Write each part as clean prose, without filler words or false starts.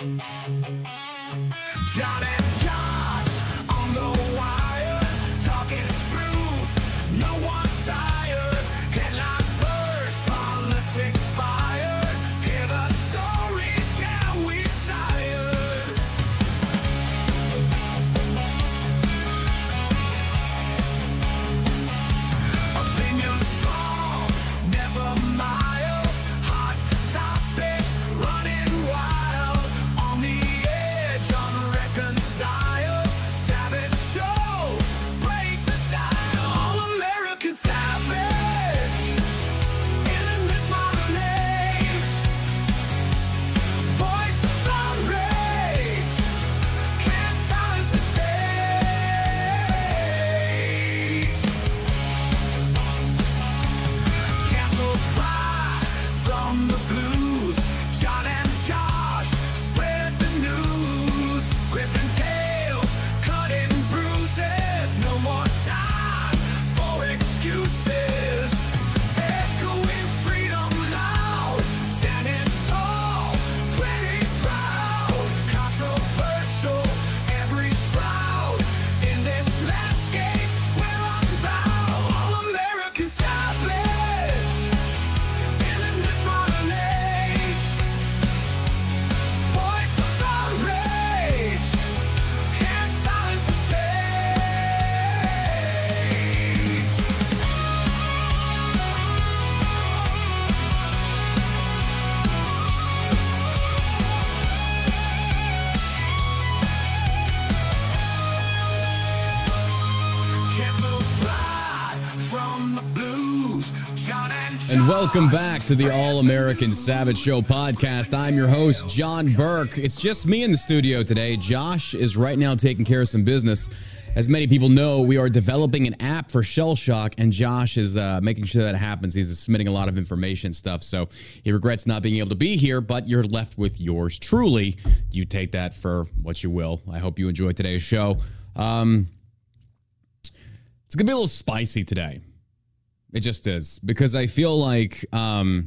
John and Josh on the wire, talking truth, no one's tired. Headlines burst, politics fire. Hear the stories, yeah, we tired. Opinion strong, never mild. Hot topics running wild. On the edge, unreconciled. Savage show, break the dial. All American savage. In this modern age. Voice of outrage. Can't silence the stage. Castles fly from the blues. John and Josh spread the news. Gripping tales, cutting bruises. No more time for excuses. Echoing freedom loud. Standing tall, pretty proud. Controversial, every shroud. In this landscape, we're unbound. All American savage. In this modern age. Voice of outrage. Can't silence the stage. Candles fly from the blues. John And welcome back to the All-American Savage Show podcast. I'm your host, John Burke. It's just me in the studio today. Josh is right now taking care of some business. As many people know, we are developing an app for Shell Shock, and Josh is making sure that happens. He's submitting a lot of information stuff, so he regrets not being able to be here, but you're left with yours truly. You take that for what you will. I hope you enjoyed today's show. It's going to be a little spicy today. It just is, because I feel like I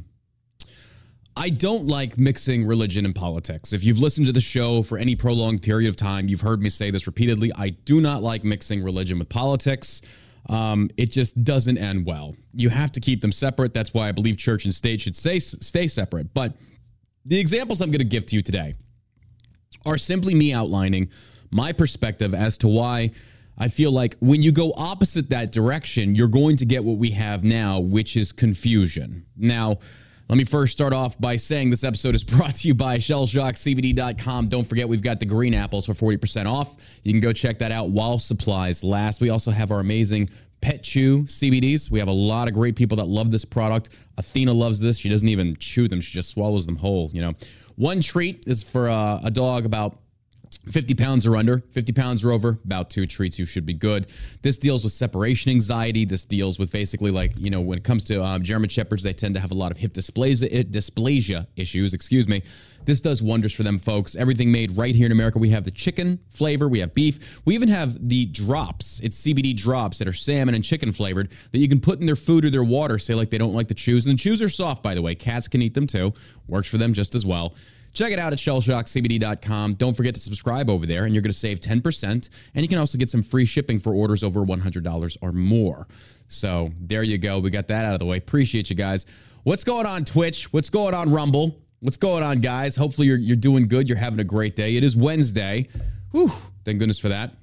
don't like mixing religion and politics. If you've listened to the show for any prolonged period of time, you've heard me say this repeatedly. I do not like mixing religion with politics. It just doesn't end well. You have to keep them separate. That's why I believe church and state should stay separate. But the examples I'm going to give to you today are simply me outlining my perspective as to why I feel like when you go opposite that direction, you're going to get what we have now, which is confusion. Now, let me first start off by saying this episode is brought to you by ShellShockCBD.com. Don't forget, we've got the green apples for 40% off. You can go check that out while supplies last. We also have our amazing Pet Chew CBDs. We have a lot of great people that love this product. Athena loves this. She doesn't even chew them. She just swallows them whole, you know. One treat is for a dog about 50 pounds or under, 50 pounds or over, about 2 treats, you should be good. This deals with separation anxiety. This deals with basically, like, you know, when it comes to German Shepherds, they tend to have a lot of hip dysplasia issues, This does wonders for them, folks. Everything made right here in America. We have the chicken flavor. We have beef. We even have the drops. It's CBD drops that are salmon and chicken flavored that you can put in their food or their water, say like they don't like the chews. And the chews are soft, by the way. Cats can eat them too. Works for them just as well. Check it out at ShellShockCBD.com. Don't forget to subscribe over there, and you're going to save 10%. And you can also get some free shipping for orders over $100 or more. So there you go. We got that out of the way. Appreciate you guys. What's going on, Twitch? What's going on, Rumble? What's going on, guys? Hopefully you're doing good. You're having a great day. It is Wednesday. Whew, thank goodness for that.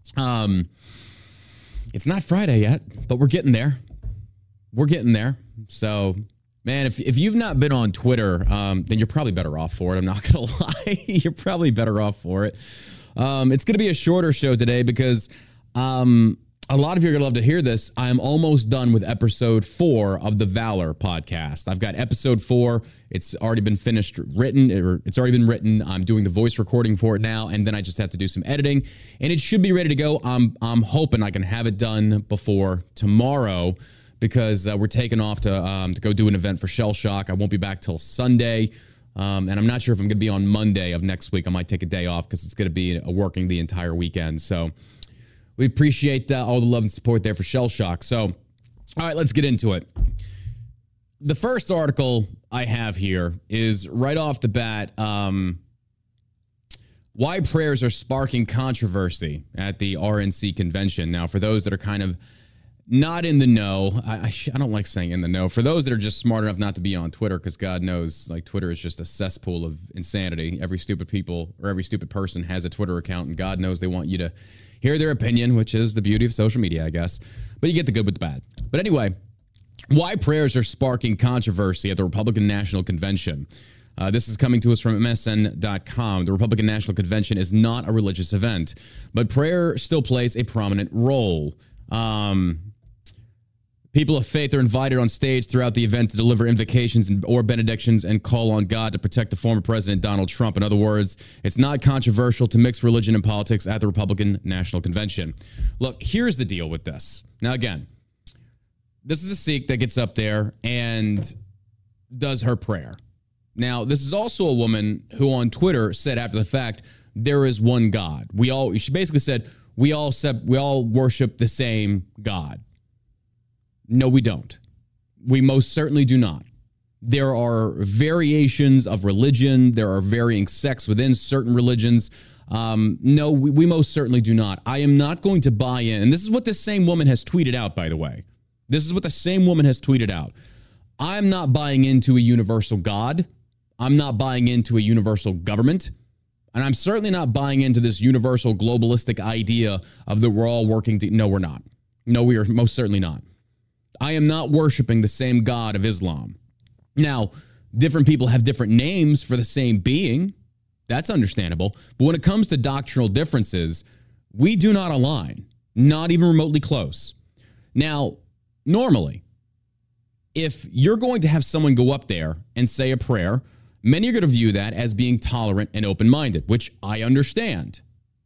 It's not Friday yet, but we're getting there. We're getting there. So, man, if you've not been on Twitter, then you're probably better off for it. I'm not going to lie. You're probably better off for it. It's going to be a shorter show today because a lot of you are going to love to hear this. I'm almost done with episode 4 of the Valor podcast. I've got episode 4. It's already been it's already been written. I'm doing the voice recording for it now, and then I just have to do some editing, and it should be ready to go. I'm hoping I can have it done before tomorrow, because we're taking off to go do an event for Shell Shock. I won't be back till Sunday, and I'm not sure if I'm going to be on Monday of next week. I might take a day off because it's going to be working the entire weekend. So we appreciate all the love and support there for Shell Shock. So, all right, let's get into it. The first article I have here is right off the bat. why prayers are sparking controversy at the RNC convention. Now, for those that are kind of not in the know, I don't like saying in the know. For those that are just smart enough not to be on Twitter, because God knows, like, Twitter is just a cesspool of insanity. Every stupid person has a Twitter account, and God knows they want you to hear their opinion, which is the beauty of social media, I guess. But you get the good with the bad. But anyway, why prayers are sparking controversy at the Republican National Convention. This is coming to us from MSN.com. The Republican National Convention is not a religious event, but prayer still plays a prominent role. People of faith are invited on stage throughout the event to deliver invocations or benedictions and call on God to protect the former president, Donald Trump. In other words, it's not controversial to mix religion and politics at the Republican National Convention. Look, here's the deal with this. Now, again, this is a Sikh that gets up there and does her prayer. Now, this is also a woman who on Twitter said after the fact, there is one God. She basically said, we all worship the same God. No, we don't. We most certainly do not. There are variations of religion. There are varying sects within certain religions. No, we most certainly do not. I am not going to buy in. And this is what this same woman has tweeted out, by the way. This is what the same woman has tweeted out. I'm not buying into a universal God. I'm not buying into a universal government. And I'm certainly not buying into this universal globalistic idea of that we're all working to. No, we're not. No, we are most certainly not. I am not worshiping the same God of Islam. Now, different people have different names for the same being. That's understandable. But when it comes to doctrinal differences, we do not align, not even remotely close. Now, normally, if you're going to have someone go up there and say a prayer, many are going to view that as being tolerant and open-minded, which I understand.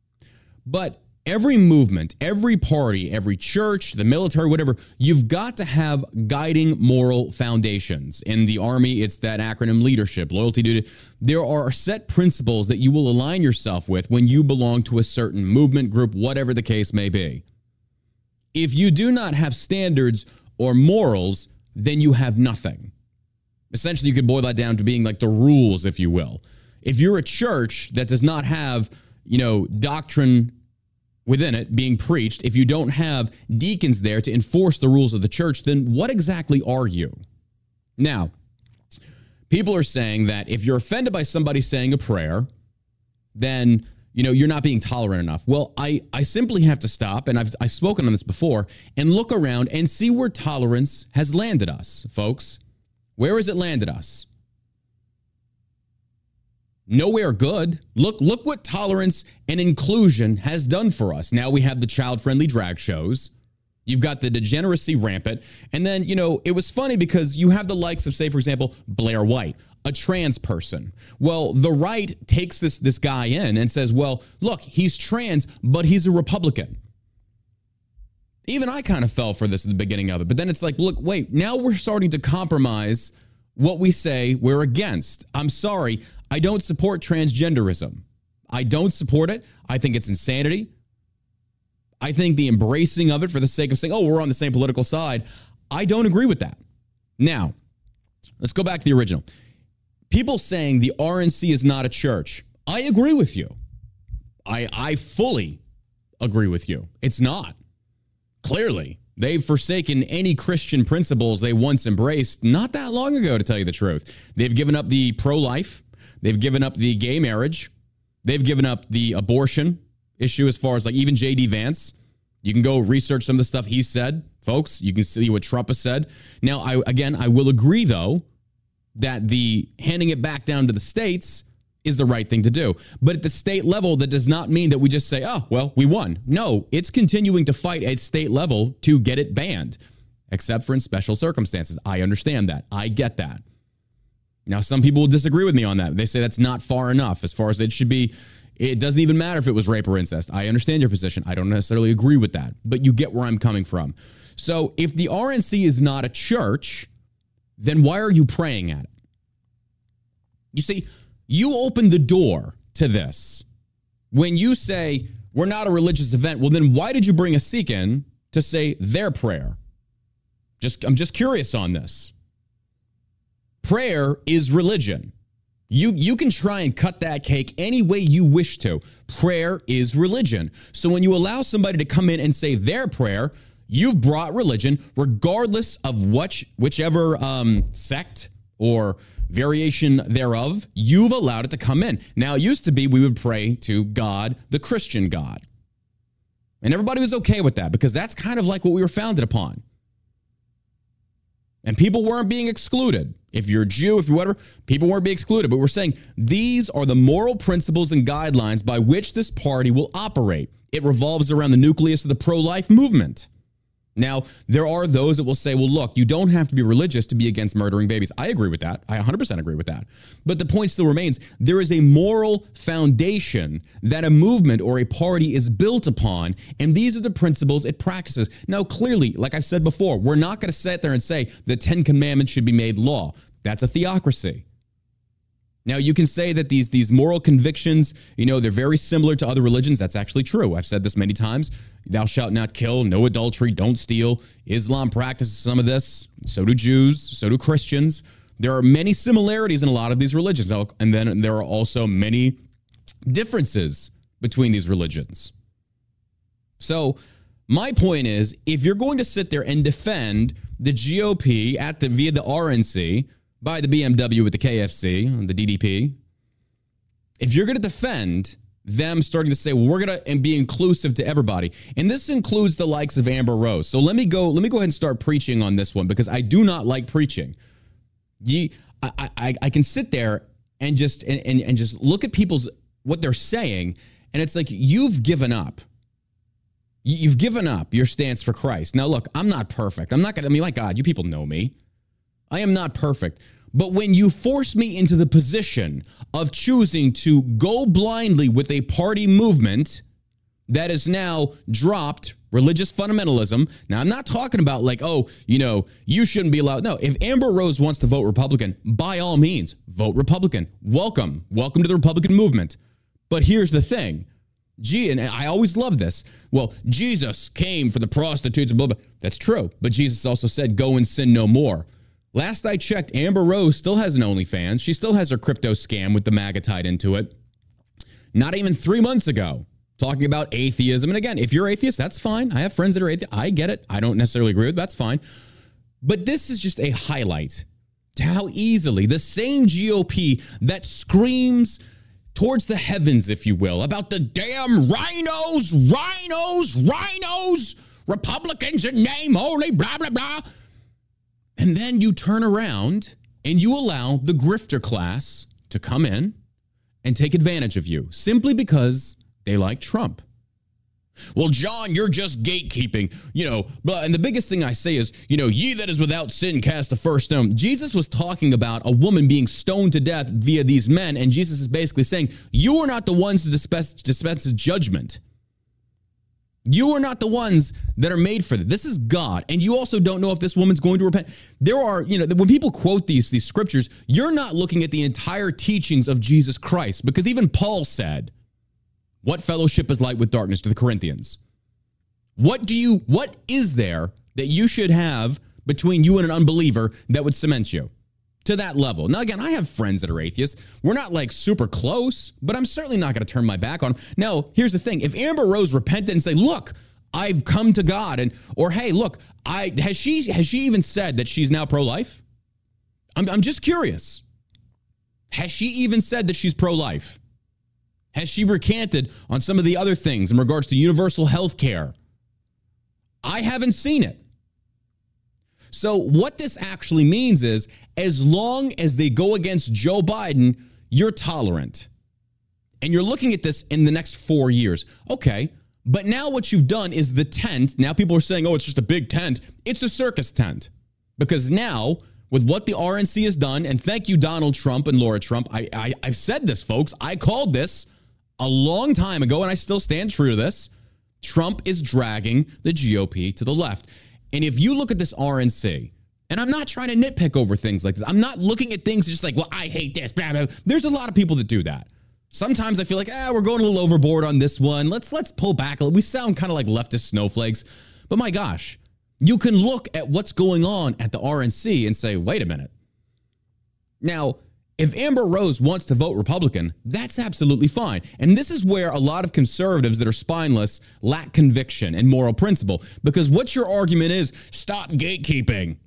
But every movement, every party, every church, the military, whatever, you've got to have guiding moral foundations. In the Army, it's that acronym leadership, loyalty, duty. There are set principles that you will align yourself with when you belong to a certain movement, group, whatever the case may be. If you do not have standards or morals, then you have nothing. Essentially, you could boil that down to being like the rules, if you will. If you're a church that does not have, doctrine within it being preached, if you don't have deacons there to enforce the rules of the church, then what exactly are you? Now, people are saying that if you're offended by somebody saying a prayer, then, you're not being tolerant enough. Well, I simply have to stop, and I've spoken on this before, and look around and see where tolerance has landed us, folks. Where has it landed us? Nowhere good. Look what tolerance and inclusion has done for us. Now we have the child-friendly drag shows. You've got the degeneracy rampant. And then, it was funny because you have the likes of, say, for example, Blair White, a trans person. Well, the right takes this guy in and says, well, look, he's trans, but he's a Republican. Even I kind of fell for this at the beginning of it. But then it's like, look, wait, now we're starting to compromise what we say we're against. I'm sorry, I don't support transgenderism. I don't support it. I think it's insanity. I think the embracing of it for the sake of saying, oh, we're on the same political side, I don't agree with that. Now, let's go back to the original. People saying the RNC is not a church. I agree with you. I fully agree with you. It's not. Clearly, they've forsaken any Christian principles they once embraced not that long ago, to tell you the truth. They've given up the pro-life. They've given up the gay marriage. They've given up the abortion issue as far as like even J.D. Vance. You can go research some of the stuff he said, folks. You can see what Trump has said. Now, I will agree, though, that the handing it back down to the states is the right thing to do. But at the state level, that does not mean that we just say, oh, well, we won. No, it's continuing to fight at state level to get it banned, except for in special circumstances. I understand that. I get that. Now, some people will disagree with me on that. They say that's not far enough as far as it should be. It doesn't even matter if it was rape or incest. I understand your position. I don't necessarily agree with that, but you get where I'm coming from. So if the RNC is not a church, then why are you praying at it? You see, you open the door to this. When you say we're not a religious event, well, then why did you bring a Sikh in to say their prayer? I'm just curious on this. Prayer is religion. You can try and cut that cake any way you wish to. Prayer is religion. So when you allow somebody to come in and say their prayer, you've brought religion, regardless of whichever sect or variation thereof, you've allowed it to come in. Now, it used to be we would pray to God, the Christian God. And everybody was okay with that because that's kind of like what we were founded upon. And people weren't being excluded. If you're a Jew, if you're whatever, people weren't being excluded. But we're saying these are the moral principles and guidelines by which this party will operate. It revolves around the nucleus of the pro-life movement. Now, there are those that will say, well, look, you don't have to be religious to be against murdering babies. I agree with that. I 100% agree with that. But the point still remains, there is a moral foundation that a movement or a party is built upon, and these are the principles it practices. Now, clearly, like I've said before, we're not going to sit there and say the 10 Commandments should be made law. That's a theocracy. Now, you can say that these moral convictions, they're very similar to other religions. That's actually true. I've said this many times. Thou shalt not kill, no adultery, don't steal. Islam practices some of this. So do Jews, so do Christians. There are many similarities in a lot of these religions. And then there are also many differences between these religions. So my point is, if you're going to sit there and defend the GOP via the RNC, by the BMW with the KFC, the DDP, if you're going to defend them starting to say, well, we're going to be inclusive to everybody, and this includes the likes of Amber Rose. So let me go ahead and start preaching on this one because I do not like preaching. I can sit there and just look at what they're saying, and it's like you've given up. You've given up your stance for Christ. Now, look, I'm not perfect. My God, you people know me. I am not perfect. But when you force me into the position of choosing to go blindly with a party movement that has now dropped religious fundamentalism. Now, I'm not talking about you shouldn't be allowed. No, if Amber Rose wants to vote Republican, by all means, vote Republican. Welcome to the Republican movement. But here's the thing. And I always love this. Well, Jesus came for the prostitutes and blah, blah. That's true. But Jesus also said, go and sin no more. Last I checked, Amber Rose still has an OnlyFans. She still has her crypto scam with the MAGA tied into it. Not even 3 months ago, talking about atheism. And again, if you're atheist, that's fine. I have friends that are atheist. I get it. I don't necessarily agree with it. That's fine. But this is just a highlight to how easily the same GOP that screams towards the heavens, if you will, about the damn rhinos, Republicans in name only, blah, blah, blah. And then you turn around and you allow the grifter class to come in and take advantage of you simply because they like Trump. Well, John, you're just gatekeeping, and the biggest thing I say is, ye that is without sin cast the first stone. Jesus was talking about a woman being stoned to death via these men, and Jesus is basically saying, you are not the ones to dispense judgment. You are not the ones that are made for this. This is God. And you also don't know if this woman's going to repent. There are, when people quote these scriptures, you're not looking at the entire teachings of Jesus Christ, because even Paul said, what fellowship is light with darkness to the Corinthians? What is there that you should have between you and an unbeliever that would cement you to that level? Now, again, I have friends that are atheists. We're not super close, but I'm certainly not going to turn my back on them. Now, here's the thing. If Amber Rose repented and say, look, I've come to God, or hey, look, has she even said that she's now pro-life? I'm just curious. Has she even said that she's pro-life? Has she recanted on some of the other things in regards to universal health care? I haven't seen it. So what this actually means is, as long as they go against Joe Biden, you're tolerant. And you're looking at this in the next 4 years. Okay, but now what you've done is the tent. Now people are saying, oh, it's just a big tent. It's a circus tent. Because now, with what the RNC has done, and thank you, Donald Trump and Laura Trump, I've said this, folks. I called this a long time ago, and I still stand true to this. Trump is dragging the GOP to the left. And if you look at this RNC, and I'm not trying to nitpick over things like this. I'm not looking at things just like, well, I hate this, blah, blah. There's a lot of people that do that. Sometimes I feel like, we're going a little overboard on this one. Let's pull back a little. We sound kind of like leftist snowflakes. But my gosh, you can look at what's going on at the RNC and say, wait a minute. Now, If Amber Rose wants to vote Republican, that's absolutely fine. And this is where a lot of conservatives that are spineless lack conviction and moral principle. Because what your argument is, stop gatekeeping.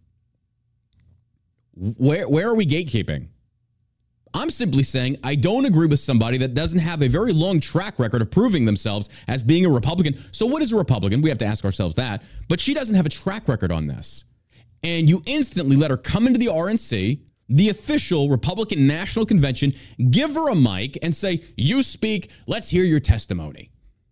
Where are we gatekeeping? I'm simply saying I don't agree with somebody that doesn't have a very long track record of proving themselves as being a Republican. So what is a Republican? We have to ask ourselves that. But she doesn't have a track record on this. And you instantly let her come into the RNC, the official Republican National Convention, give her a mic and say, you speak, let's hear your testimony.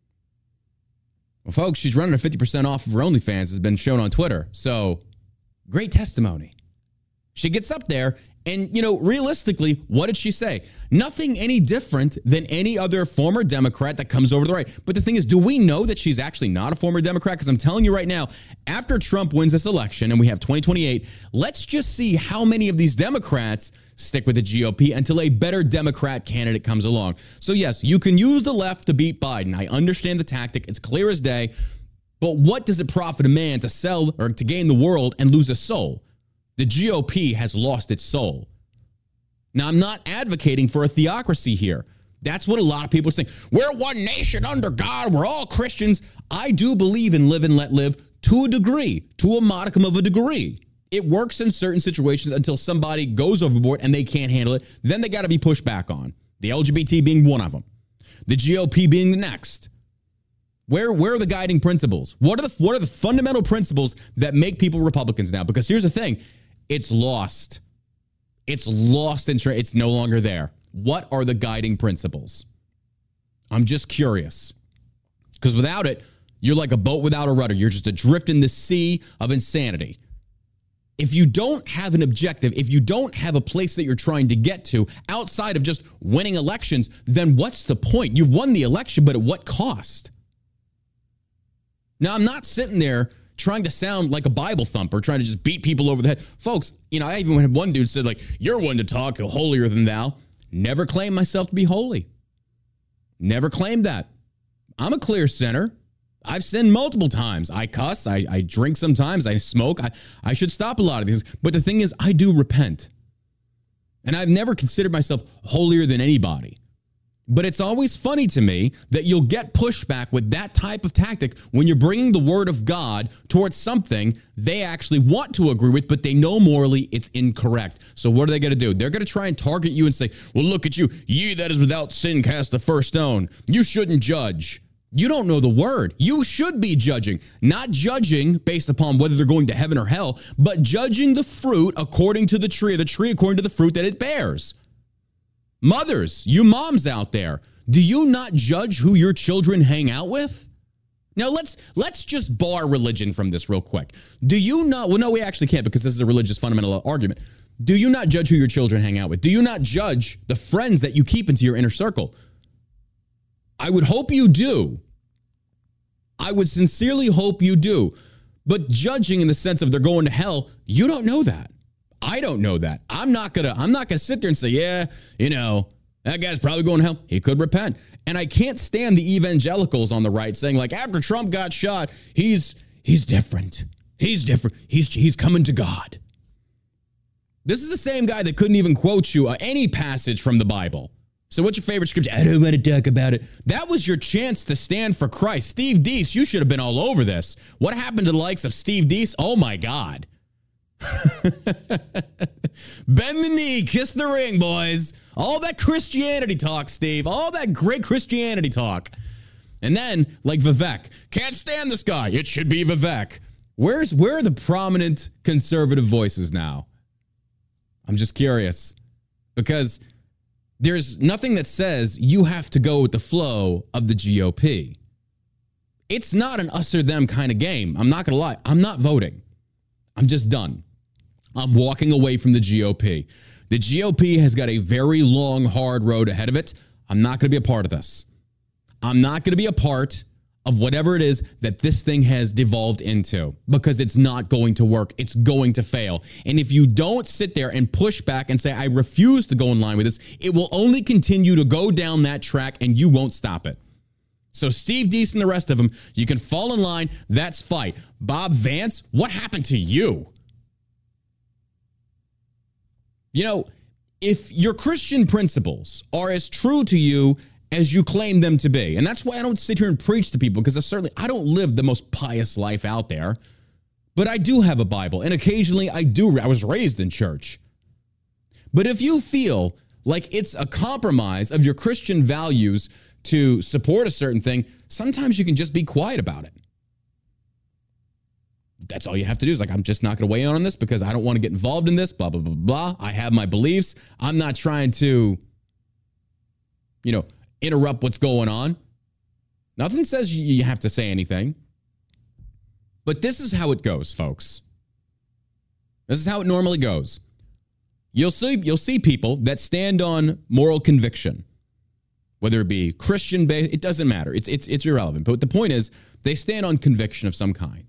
Well, folks, she's running a 50% off of her OnlyFans, has been shown on Twitter. So great testimony. She gets up there and, realistically, what did she say? Nothing any different than any other former Democrat that comes over to the right. But the thing is, do we know that she's actually not a former Democrat? Because I'm telling you right now, after Trump wins this election and we have 2028, let's just see how many of these Democrats stick with the GOP until a better Democrat candidate comes along. So yes, you can use the left to beat Biden. I understand the tactic. It's clear as day. But what does it profit a man to sell or to gain the world and lose a soul? The GOP has lost its soul. Now, I'm not advocating for a theocracy here. That's what a lot of people are saying. We're one nation under God. We're all Christians. I do believe in live and let live to a degree, to a modicum of a degree. It works in certain situations until somebody goes overboard and they can't handle it. Then they got to be pushed back on. The LGBT being one of them. The GOP being the next. Where are the guiding principles? What are the fundamental principles that make people Republicans now? Because here's the thing. It's lost. It's lost. It's no longer there. What are the guiding principles? I'm just curious. Because without it, you're like a boat without a rudder. You're just adrift in the sea of insanity. If you don't have an objective, if you don't have a place that you're trying to get to outside of just winning elections, then what's the point? You've won the election, but at what cost? Now, I'm not sitting there trying to sound like a Bible thumper, trying to just beat people over the head. Folks, I even had one dude said, like, you're one to talk holier than thou. Never claimed myself to be holy. Never claimed that. I'm a clear sinner. I've sinned multiple times. I cuss. I drink sometimes. I smoke. I should stop a lot of these. But the thing is, I do repent. And I've never considered myself holier than anybody. But it's always funny to me that you'll get pushback with that type of tactic when you're bringing the word of God towards something they actually want to agree with, but they know morally it's incorrect. So what are they going to do? They're going to try and target you and say, well, look at you. Ye that is without sin cast the first stone. You shouldn't judge. You don't know the word. You should be judging, not judging based upon whether they're going to heaven or hell, but judging the fruit according to the tree according to the fruit that it bears. Mothers, you moms out there, do you not judge who your children hang out with? Now, let's just bar religion from this real quick. Do you not, well, no, we actually can't because this is a religious fundamental argument. Do you not judge who your children hang out with? Do you not judge the friends that you keep into your inner circle? I would hope you do. I would sincerely hope you do. But judging in the sense of they're going to hell, you don't know that. I don't know that. I'm not gonna sit there and say, yeah, that guy's probably going to hell. He could repent. And I can't stand the evangelicals on the right saying, like, after Trump got shot, he's different. He's different. He's coming to God. This is the same guy that couldn't even quote you any passage from the Bible. So what's your favorite scripture? I don't want to talk about it. That was your chance to stand for Christ. Steve Deese, you should have been all over this. What happened to the likes of Steve Deese? Oh, my God. Bend the knee, kiss the ring, boys. All that Christianity talk, Steve. All that great Christianity talk. And then, like Vivek, can't stand this guy. It should be Vivek. Where are the prominent conservative voices now? I'm just curious. Because there's nothing that says you have to go with the flow of the GOP. It's not an us or them kind of game. I'm not going to lie. I'm not voting. I'm just done. I'm walking away from the GOP. The GOP has got a very long, hard road ahead of it. I'm not going to be a part of this. I'm not going to be a part of whatever it is that this thing has devolved into because it's not going to work. It's going to fail. And if you don't sit there and push back and say, I refuse to go in line with this, it will only continue to go down that track and you won't stop it. So Steve Deese and the rest of them, you can fall in line. That's fight. Bob Vance, what happened to you? if your Christian principles are as true to you as you claim them to be, and that's why I don't sit here and preach to people, because I don't live the most pious life out there, but I do have a Bible, and occasionally I was raised in church. But if you feel like it's a compromise of your Christian values to support a certain thing, sometimes you can just be quiet about it. That's all you have to do is like, I'm just not going to weigh in on this because I don't want to get involved in this, blah, blah, blah, blah. I have my beliefs. I'm not trying to, interrupt what's going on. Nothing says you have to say anything. But this is how it goes, folks. This is how it normally goes. You'll see people that stand on moral conviction, whether it be Christian based, it doesn't matter. It's irrelevant. But the point is, they stand on conviction of some kind.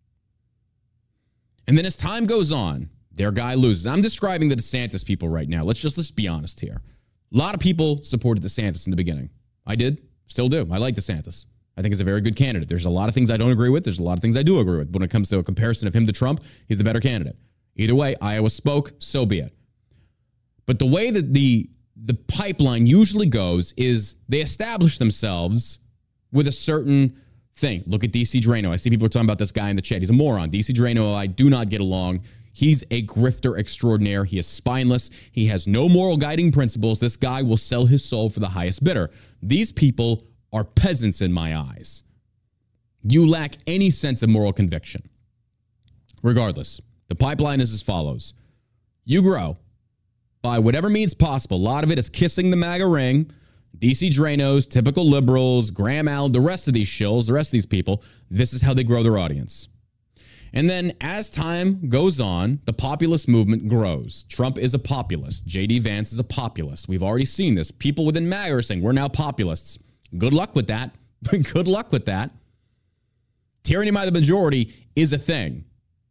And then as time goes on, their guy loses. I'm describing the DeSantis people right now. Let's be honest here. A lot of people supported DeSantis in the beginning. I did, still do. I like DeSantis. I think he's a very good candidate. There's a lot of things I don't agree with. There's a lot of things I do agree with. When it comes to a comparison of him to Trump, he's the better candidate. Either way, Iowa spoke, so be it. But the way that the pipeline usually goes is they establish themselves with a certain thing. Look at DC Drano. I see people are talking about this guy in the chat. He's a moron. DC Drano, I do not get along. He's a grifter extraordinaire. He is spineless. He has no moral guiding principles. This guy will sell his soul for the highest bidder. These people are peasants in my eyes. You lack any sense of moral conviction. Regardless, the pipeline is as follows. You grow by whatever means possible. A lot of it is kissing the MAGA ring. DC Dranos, typical liberals, Graham Allen, the rest of these shills, the rest of these people, this is how they grow their audience. And then as time goes on, the populist movement grows. Trump is a populist. J.D. Vance is a populist. We've already seen this. People within MAGA are saying, we're now populists. Good luck with that. Good luck with that. Tyranny by the majority is a thing.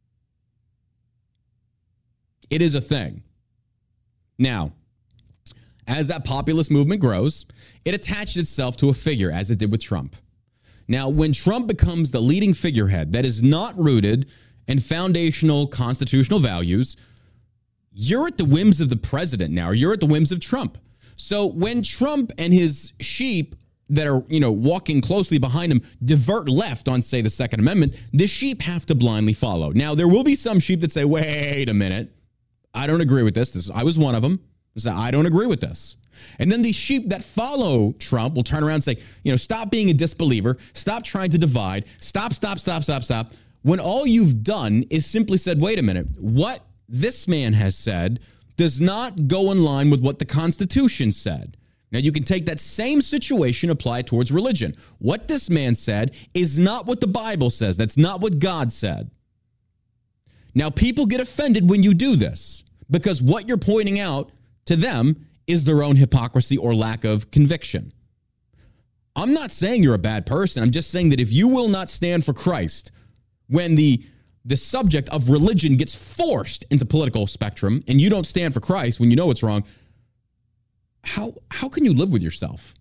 It is a thing. Now, as that populist movement grows, it attaches itself to a figure, as it did with Trump. Now, when Trump becomes the leading figurehead that is not rooted in foundational constitutional values, you're at the whims of the president now, or you're at the whims of Trump. So when Trump and his sheep that are, walking closely behind him divert left on, say, the Second Amendment, the sheep have to blindly follow. Now, there will be some sheep that say, wait a minute, I don't agree with this. I was one of them. I don't agree with this. And then these sheep that follow Trump will turn around and say, stop being a disbeliever. Stop trying to divide. Stop. When all you've done is simply said, wait a minute, what this man has said does not go in line with what the Constitution said. Now, you can take that same situation, apply it towards religion. What this man said is not what the Bible says. That's not what God said. Now, people get offended when you do this because what you're pointing out to them is their own hypocrisy or lack of conviction. I'm not saying you're a bad person. I'm just saying that if you will not stand for Christ when the subject of religion gets forced into political spectrum and you don't stand for Christ when you know it's wrong, how can you live with yourself?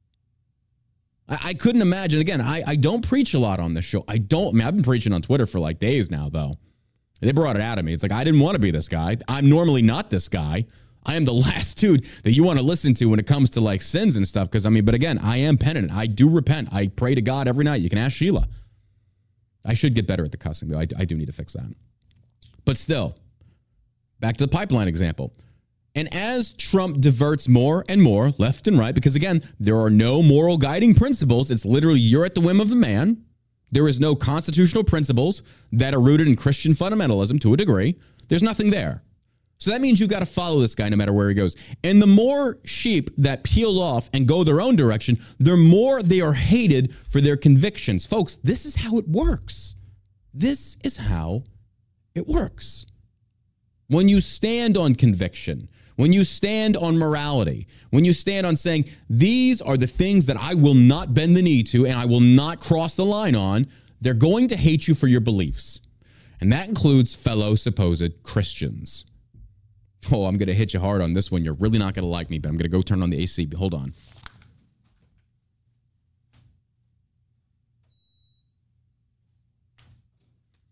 I couldn't imagine. Again, I don't preach a lot on this show. I've been preaching on Twitter for like days now, though. They brought it out of me. It's like, I didn't want to be this guy. I'm normally not this guy. I am the last dude that you want to listen to when it comes to like sins and stuff. But again, I am penitent. I do repent. I pray to God every night. You can ask Sheila. I should get better at the cussing, though. I do need to fix that. But still, back to the pipeline example. And as Trump diverts more and more left and right, because again, there are no moral guiding principles. It's literally you're at the whim of the man. There is no constitutional principles that are rooted in Christian fundamentalism to a degree. There's nothing there. So that means you've got to follow this guy no matter where he goes. And the more sheep that peel off and go their own direction, the more they are hated for their convictions. Folks, this is how it works. This is how it works. When you stand on conviction, when you stand on morality, when you stand on saying, these are the things that I will not bend the knee to and I will not cross the line on, they're going to hate you for your beliefs. And that includes fellow supposed Christians. Oh, I'm going to hit you hard on this one. You're really not going to like me, but I'm going to go turn on the AC. Hold on.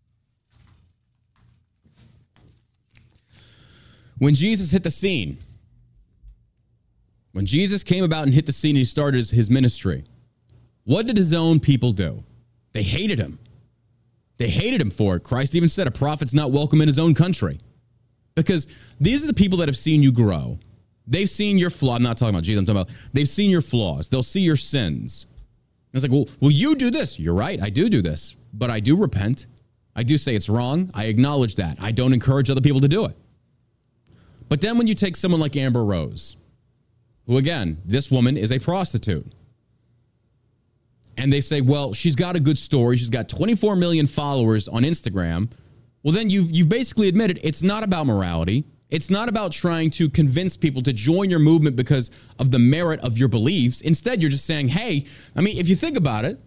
When Jesus hit the scene, When Jesus came about and hit the scene and he started his ministry, what did his own people do? They hated him. They hated him for it. Christ even said a prophet's not welcome in his own country. Because these are the people that have seen you grow. They've seen your flaw. I'm not talking about Jesus. I'm talking about they've seen your flaws. They'll see your sins. It's like, well, you do this. You're right. I do this. But I do repent. I do say it's wrong. I acknowledge that. I don't encourage other people to do it. But then when you take someone like Amber Rose, who, again, this woman is a prostitute, and they say, well, she's got a good story. She's got 24 million followers on Instagram. Well, then you've basically admitted it's not about morality. It's not about trying to convince people to join your movement because of the merit of your beliefs. Instead, you're just saying, hey, I mean, if you think about it,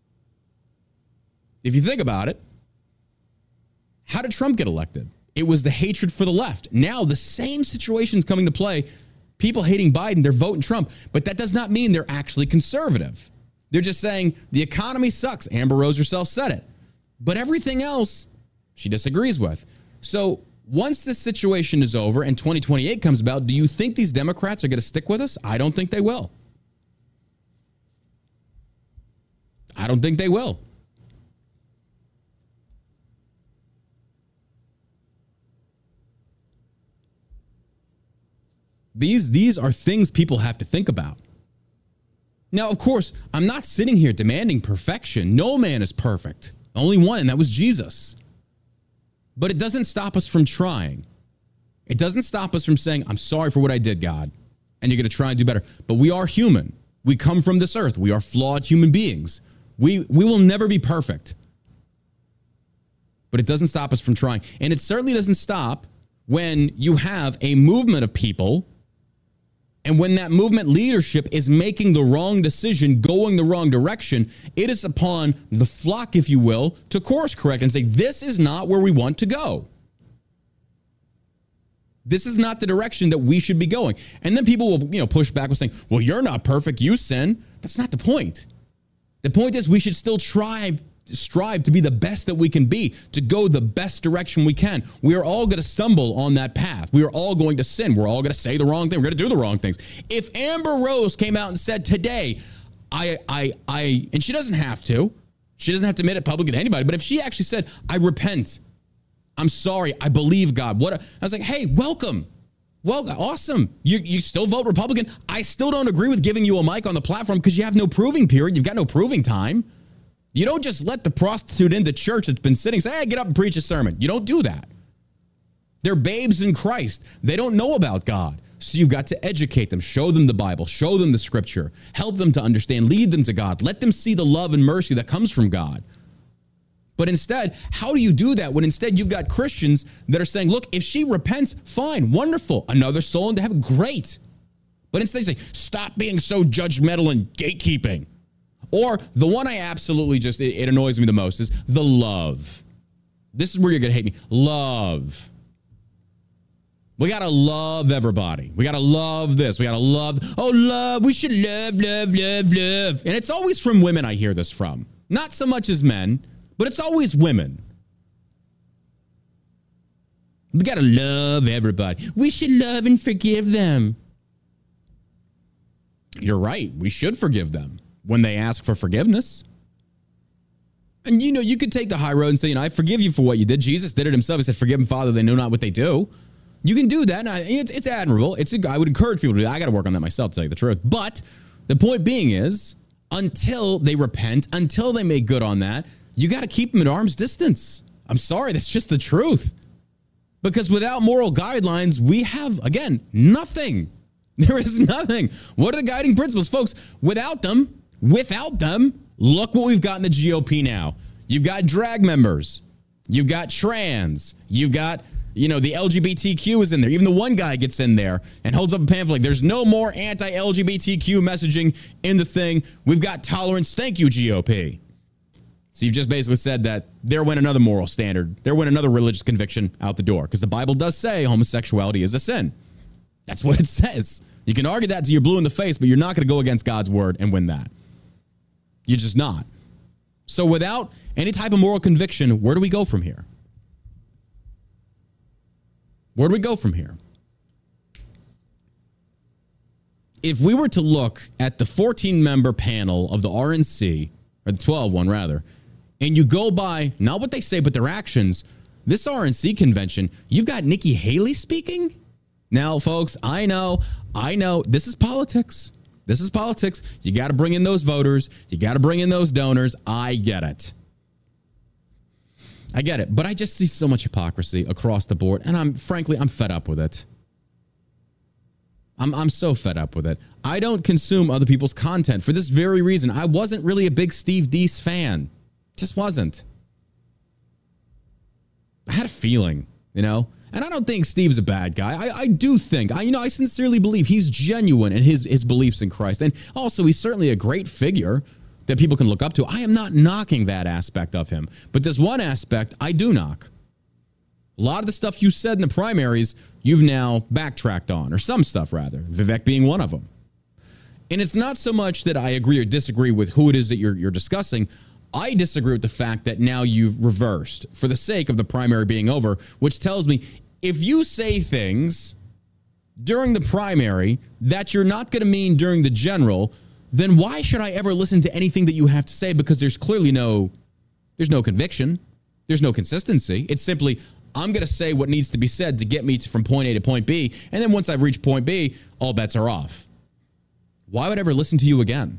how did Trump get elected? It was the hatred for the left. Now the same situation's coming to play. People hating Biden, they're voting Trump, but that does not mean they're actually conservative. They're just saying the economy sucks. Amber Rose herself said it. But everything else she disagrees with. So once this situation is over and 2028 comes about, do you think these Democrats are going to stick with us? I don't think they will. I don't think they will. These are things people have to think about. Now, of course, I'm not sitting here demanding perfection. No man is perfect. Only one, and that was Jesus. But it doesn't stop us from trying. It doesn't stop us from saying, I'm sorry for what I did, God, and you're going to try and do better. But we are human. We come from this earth. We are flawed human beings. We will never be perfect. But it doesn't stop us from trying. And it certainly doesn't stop when you have a movement of people, and when that movement leadership is making the wrong decision, going the wrong direction, it is upon the flock, if you will, to course correct and say, this is not where we want to go. This is not the direction that we should be going. And then people will, push back with saying, well, you're not perfect, you sin. That's not the point. The point is we should still strive to be the best that we can be, to go the best direction we can. We are all going to stumble on that path. We are all going to sin. We're all going to say the wrong thing. We're going to do the wrong things. If Amber Rose came out and said today, and she doesn't have to admit it publicly to anybody, but if she actually said, I repent, I'm sorry, I believe God. I was like, hey, welcome. Well, awesome. You still vote Republican. I still don't agree with giving you a mic on the platform because you have no proving period. You've got no proving time. You don't just let the prostitute into church that's been sitting say, hey, get up and preach a sermon. You don't do that. They're babes in Christ. They don't know about God. So you've got to educate them, show them the Bible, show them the scripture, help them to understand, lead them to God, let them see the love and mercy that comes from God. But instead, how do you do that when instead you've got Christians that are saying, look, if she repents, fine, wonderful. Another soul into heaven, great. But instead they say, stop being so judgmental and gatekeeping. Or the one I absolutely it annoys me the most is the love. This is where you're going to hate me. Love. We got to love everybody. We got to love this. We got to love. Oh, love. We should love, love, love, love. And it's always from women I hear this from. Not so much as men, but it's always women. We got to love everybody. We should love and forgive them. You're right. We should forgive them when they ask for forgiveness. And, you could take the high road and say, I forgive you for what you did. Jesus did it himself. He said, forgive them, Father, they know not what they do. You can do that. And it's admirable. I would encourage people to do that. I got to work on that myself, to tell you the truth. But the point being is, until they repent, until they make good on that, you got to keep them at arm's distance. I'm sorry. That's just the truth. Because without moral guidelines, we have, again, nothing. There is nothing. What are the guiding principles? Folks, without them, look what we've got in the GOP now. You've got drag members. You've got trans. You've got, the LGBTQ is in there. Even the one guy gets in there and holds up a pamphlet. There's no more anti-LGBTQ messaging in the thing. We've got tolerance. Thank you, GOP. So you've just basically said that there went another moral standard. There went another religious conviction out the door. Because the Bible does say homosexuality is a sin. That's what it says. You can argue that till you're blue in the face, but you're not going to go against God's word and win that. You're just not. So without any type of moral conviction, where do we go from here? if we were to look at the 14-member panel of the RNC, or the 12 one rather, and you go by not what they say, but their actions, this RNC convention, you've got Nikki Haley speaking. Now, folks, I know, this is politics. This is politics. You got to bring in those voters. You got to bring in those donors. I get it. But I just see so much hypocrisy across the board. And I'm fed up with it. I'm so fed up with it. I don't consume other people's content for this very reason. I wasn't really a big Steve Deese fan. Just wasn't. I had a feeling, and I don't think Steve's a bad guy. I do think, I sincerely believe he's genuine in his beliefs in Christ. And also, he's certainly a great figure that people can look up to. I am not knocking that aspect of him. But there's one aspect I do knock. A lot of the stuff you said in the primaries, you've now backtracked on, or some stuff rather, Vivek being one of them. And it's not so much that I agree or disagree with who it is that you're discussing. I disagree with the fact that now you've reversed for the sake of the primary being over, which tells me if you say things during the primary that you're not going to mean during the general, then why should I ever listen to anything that you have to say? Because there's clearly there's no conviction. There's no consistency. It's simply, I'm going to say what needs to be said to get me from point A to point B. And then once I've reached point B, all bets are off. Why would I ever listen to you again?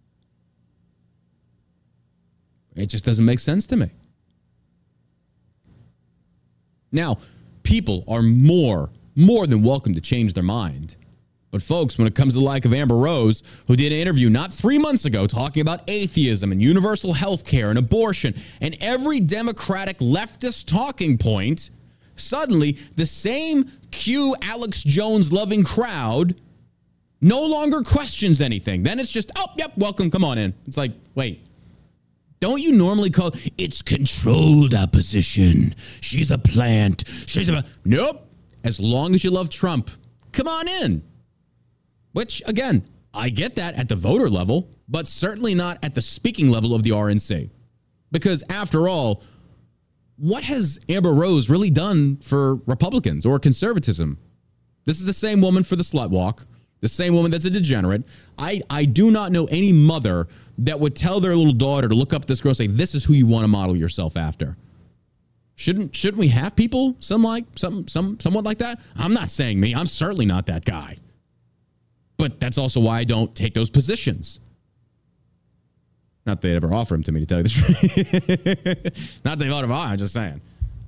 It just doesn't make sense to me. Now, people are more than welcome to change their mind. But folks, when it comes to the like of Amber Rose, who did an interview not 3 months ago talking about atheism and universal health care and abortion and every Democratic leftist talking point, suddenly the same Q Alex Jones loving crowd no longer questions anything. Then it's just, oh, yep, welcome, come on in. It's like, wait. Don't you normally call it's controlled opposition? She's a plant. Nope. As long as you love Trump, come on in. Which, again, I get that at the voter level, but certainly not at the speaking level of the RNC. Because after all, what has Amber Rose really done for Republicans or conservatism? This is the same woman for the slut walk. The same woman that's a degenerate. I do not know any mother that would tell their little daughter to look up this girl and say, this is who you want to model yourself after. Shouldn't we have people somewhat like that? I'm not saying me. I'm certainly not that guy. But that's also why I don't take those positions. Not that they ever offer them to me, to tell you the truth. Not that they've ever, I'm just saying.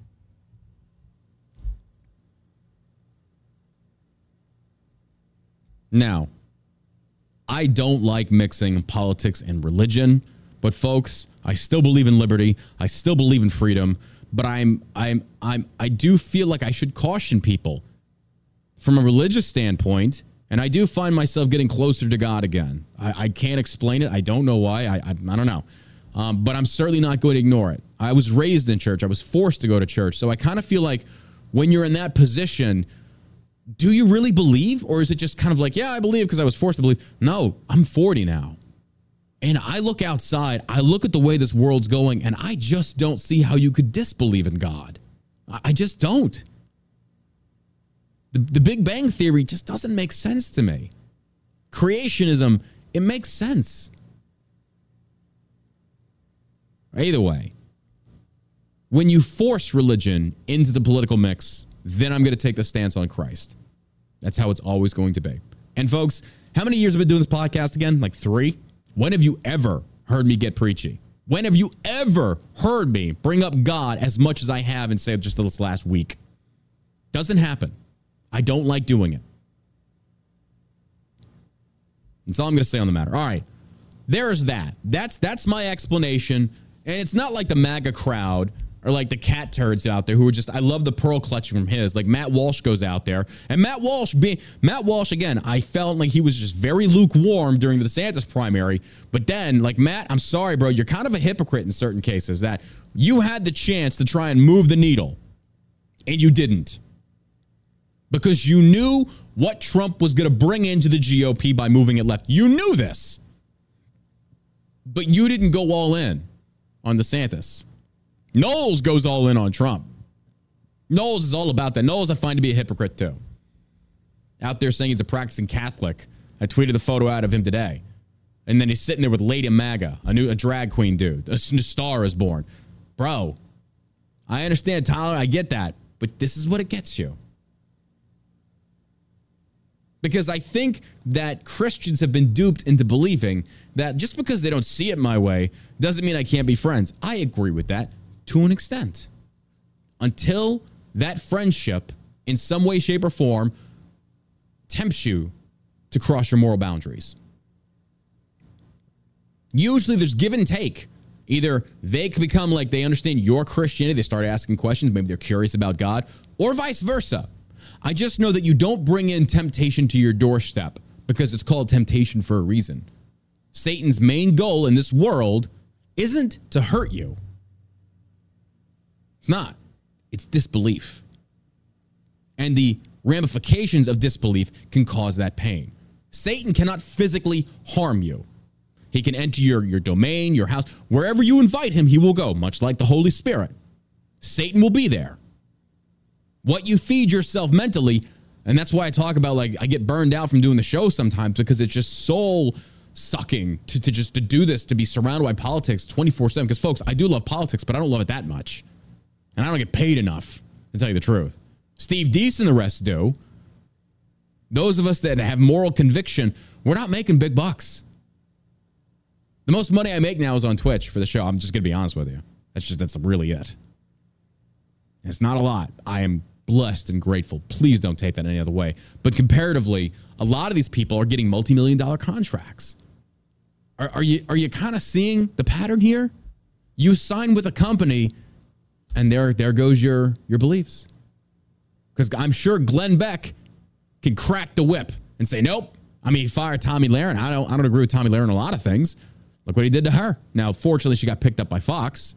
Now, I don't like mixing politics and religion, but folks, I still believe in liberty. I still believe in freedom, but I do feel like I should caution people from a religious standpoint, and I do find myself getting closer to God again. I can't explain it. I don't know why. I don't know. But I'm certainly not going to ignore it. I was raised in church. I was forced to go to church. So I kind of feel like when you're in that position, do you really believe? Or is it just kind of like, yeah, I believe because I was forced to believe? No, I'm 40 now. And I look outside, I look at the way this world's going, and I just don't see how you could disbelieve in God. I just don't. The Big Bang Theory just doesn't make sense to me. Creationism, it makes sense. Either way, when you force religion into the political mix, then I'm going to take the stance on Christ. That's how it's always going to be. And folks, how many years have I been doing this podcast again? Like 3? When have you ever heard me get preachy? When have you ever heard me bring up God as much as I have and say just this last week? Doesn't happen. I don't like doing it. That's all I'm going to say on the matter. All right. There's that. That's my explanation. And it's not like the MAGA crowd or like the cat turds out there who are just, I love the pearl clutching from his. Like Matt Walsh goes out there. And Matt Walsh, again, I felt like he was just very lukewarm during the DeSantis primary. But then, like, Matt, I'm sorry, bro, you're kind of a hypocrite in certain cases that you had the chance to try and move the needle. And you didn't. Because you knew what Trump was going to bring into the GOP by moving it left. You knew this. But you didn't go all in on DeSantis. Knowles goes all in on Trump. Knowles is all about that. Knowles I find to be a hypocrite too. Out there saying he's a practicing Catholic. I tweeted the photo out of him today. And then he's sitting there with Lady MAGA, a drag queen dude. A star is born. Bro, I understand, Tyler. I get that. But this is what it gets you. Because I think that Christians have been duped into believing that just because they don't see it my way doesn't mean I can't be friends. I agree with that to an extent. Until that friendship in some way, shape, or form tempts you to cross your moral boundaries. Usually there's give and take. Either they can become like they understand your Christianity, they start asking questions, maybe they're curious about God, or vice versa. I just know that you don't bring in temptation to your doorstep because it's called temptation for a reason. Satan's main goal in this world isn't to hurt you. It's not. It's disbelief. And the ramifications of disbelief can cause that pain. Satan cannot physically harm you. He can enter your domain, your house. Wherever you invite him, he will go, much like the Holy Spirit. Satan will be there. What you feed yourself mentally, and that's why I talk about, like, I get burned out from doing the show sometimes because it's just soul sucking to do this, to be surrounded by politics 24/7. Because, folks, I do love politics, but I don't love it that much. And I don't get paid enough, to tell you the truth. Steve Deese and the rest do. Those of us that have moral conviction, we're not making big bucks. The most money I make now is on Twitch for the show. I'm just going to be honest with you. That's really it. It's not a lot. I am blessed and grateful. Please don't take that any other way. But comparatively, a lot of these people are getting multi-million-dollar contracts. Are you kind of seeing the pattern here? You sign with a company, and there goes your beliefs. Because I'm sure Glenn Beck can crack the whip and say, nope. I mean, he fired Tomi Lahren. I don't agree with Tomi Lahren on a lot of things. Look what he did to her. Now, fortunately, she got picked up by Fox.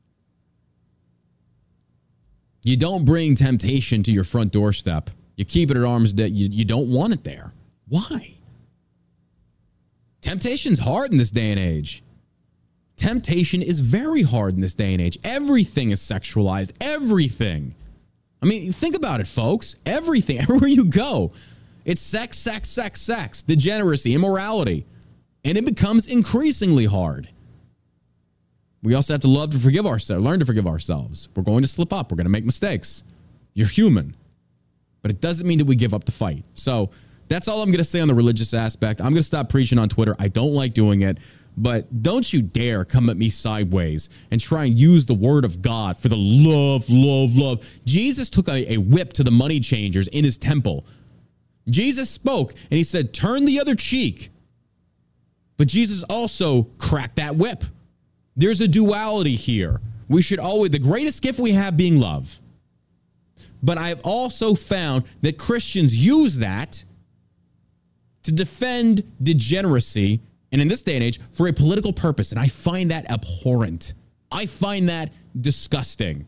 You don't bring temptation to your front doorstep. You keep it at arm's distance. You don't want it there. Why? Temptation's hard in this day and age. Temptation is very hard in this day and age. Everything is sexualized. Everything. I mean, think about it, folks. Everything, everywhere you go, it's sex, sex, sex, sex, degeneracy, immorality. And it becomes increasingly hard. We also have to learn to forgive ourselves. We're going to slip up. We're going to make mistakes. You're human. But it doesn't mean that we give up the fight. So that's all I'm going to say on the religious aspect. I'm going to stop preaching on Twitter. I don't like doing it. But don't you dare come at me sideways and try and use the word of God for the love, love, love. Jesus took a whip to the money changers in his temple. Jesus spoke and he said, turn the other cheek. But Jesus also cracked that whip. There's a duality here. We should always, the greatest gift we have being love. But I've also found that Christians use that to defend degeneracy, and in this day and age, for a political purpose. And I find that abhorrent. I find that disgusting.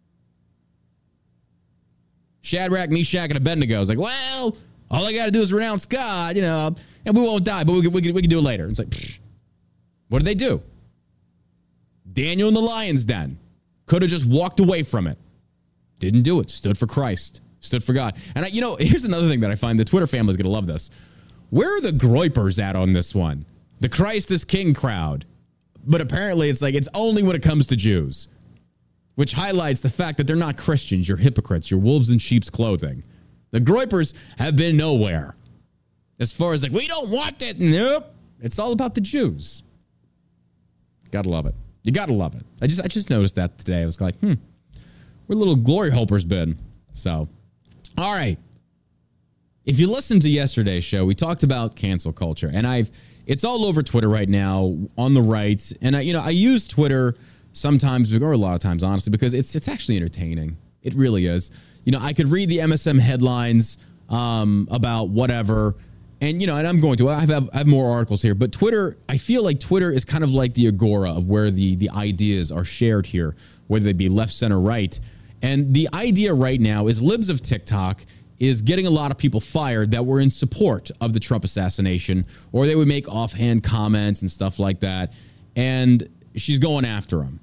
Shadrach, Meshach, and Abednego is like, well, all I got to do is renounce God, and we won't die, but we can do it later. It's like, psh, what did they do? Daniel in the lion's den could have just walked away from it. Didn't do it. Stood for Christ. Stood for God. And here's another thing that I find the Twitter family is going to love this. Where are the Groypers at on this one? The Christ is King crowd. But apparently it's like it's only when it comes to Jews, which highlights the fact that they're not Christians. You're hypocrites. You're wolves in sheep's clothing. The Groypers have been nowhere. As far as like, we don't want it. Nope. It's all about the Jews. Gotta love it. You gotta love it. I just noticed that today. I was like, where little glory hopers been? So, all right. If you listened to yesterday's show, we talked about cancel culture, and it's all over Twitter right now on the right. And I use Twitter sometimes, or a lot of times, honestly, because it's actually entertaining. It really is. I could read the MSM headlines about whatever, and and I'm going to. I have more articles here, but Twitter, I feel like Twitter is kind of like the agora of where the ideas are shared here, whether they be left, center, right. And the idea right now is libs of TikTok is getting a lot of people fired that were in support of the Trump assassination, or they would make offhand comments and stuff like that. And she's going after them.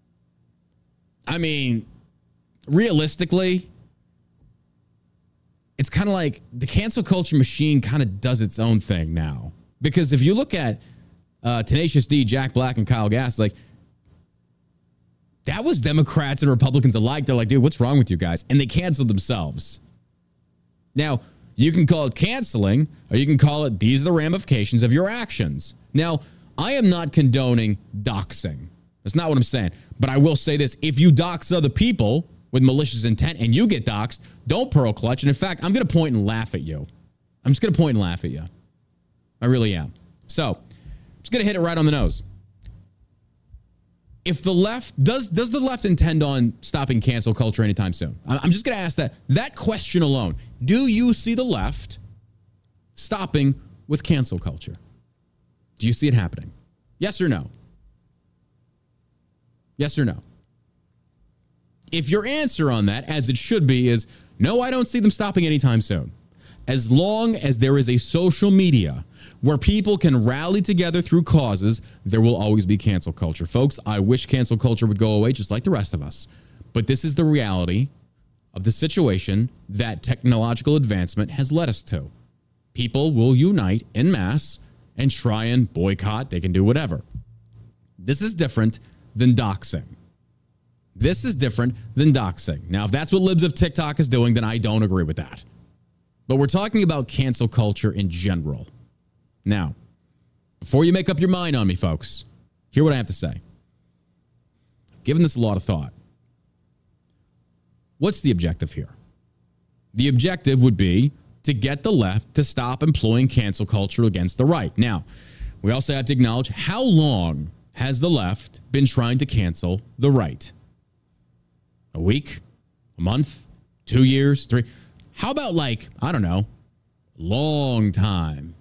I mean, realistically, it's kind of like the cancel culture machine kind of does its own thing now. Because if you look at Tenacious D, Jack Black, and Kyle Gass, like, that was Democrats and Republicans alike. They're like, dude, what's wrong with you guys? And they canceled themselves. Now, you can call it canceling, or you can call it these are the ramifications of your actions. Now, I am not condoning doxing. That's not what I'm saying. But I will say this. If you dox other people with malicious intent and you get doxed, don't pearl clutch. And in fact, I'm going to point and laugh at you. I'm just going to point and laugh at you. I really am. So, I'm just going to hit it right on the nose. If the left, does the left intend on stopping cancel culture anytime soon? I'm just going to ask that question alone. Do you see the left stopping with cancel culture? Do you see it happening? Yes or no? Yes or no? If your answer on that, as it should be, is no, I don't see them stopping anytime soon. As long as there is a social media where people can rally together through causes, there will always be cancel culture. Folks, I wish cancel culture would go away just like the rest of us. But this is the reality of the situation that technological advancement has led us to. People will unite en masse and try and boycott. They can do whatever. This is different than doxing. This is different than doxing. Now, if that's what libs of TikTok is doing, then I don't agree with that. But we're talking about cancel culture in general. Now, before you make up your mind on me, folks, hear what I have to say. Given this a lot of thought, what's the objective here? The objective would be to get the left to stop employing cancel culture against the right. Now, we also have to acknowledge, how long has the left been trying to cancel the right? A week? A month? 2 years? 3? How about, like, I don't know, long time?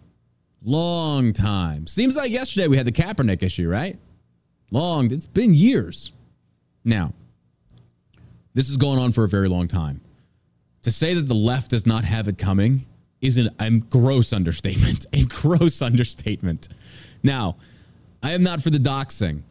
Long time. Seems like yesterday we had the Kaepernick issue, right? It's been years. Now, this is going on for a very long time. To say that the left does not have it coming is a gross understatement. A gross understatement. Now, I am not for the doxing.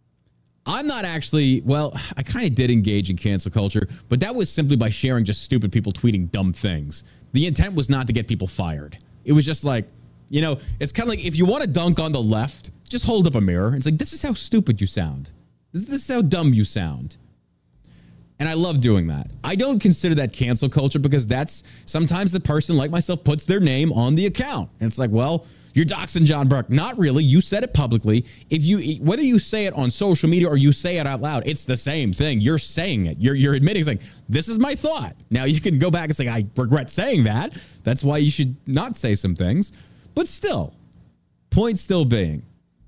I'm not actually, well, I kind of did engage in cancel culture, but that was simply by sharing just stupid people tweeting dumb things. The intent was not to get people fired. It was just like, you know, it's kind of like if you want to dunk on the left, just hold up a mirror. It's like, this is how stupid you sound. This is how dumb you sound. And I love doing that. I don't consider that cancel culture because that's sometimes the person like myself puts their name on the account. And it's like, well, you're doxing John Burke. Not really. You said it publicly. Whether you say it on social media or you say it out loud, it's the same thing. You're saying it. You're admitting, it's like, this is my thought. Now you can go back and say, I regret saying that. That's why you should not say some things. But still, point still being,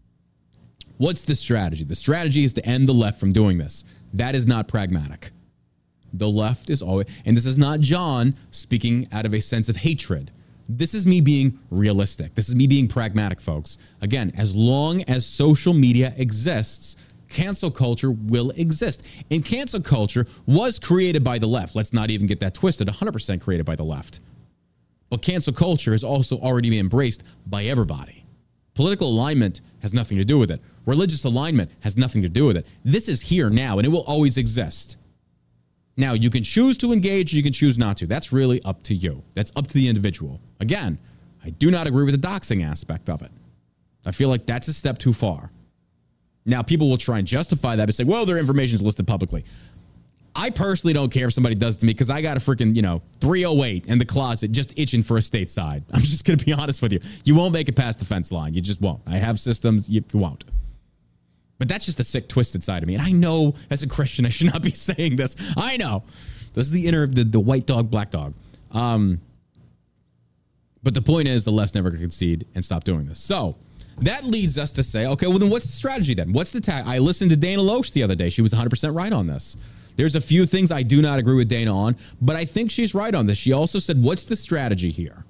what's the strategy? The strategy is to end the left from doing this. That is not pragmatic. The left is always, and this is not John speaking out of a sense of hatred. This is me being realistic. This is me being pragmatic, folks. Again, as long as social media exists, cancel culture will exist. And cancel culture was created by the left. Let's not even get that twisted. 100% created by the left. But cancel culture has also already been embraced by everybody. Political alignment has nothing to do with it. Religious alignment has nothing to do with it. This is here now, and it will always exist. Now, you can choose to engage, you can choose not to. That's really up to you. That's up to the individual. Again, I do not agree with the doxing aspect of it. I feel like that's a step too far. Now, people will try and justify that by saying, well, their information is listed publicly. I personally don't care if somebody does it to me because I got a freaking, 308 in the closet just itching for a stateside. I'm just going to be honest with you. You won't make it past the fence line. You just won't. I have systems. You won't. But that's just a sick, twisted side of me. And I know as a Christian, I should not be saying this. I know. This is the white dog, black dog. But the point is the left's never going to concede and stop doing this. So that leads us to say, okay, well, then what's the strategy then? What's the tag? I listened to Dana Loesch the other day. She was 100% right on this. There's a few things I do not agree with Dana on, but I think she's right on this. She also said, what's the strategy here?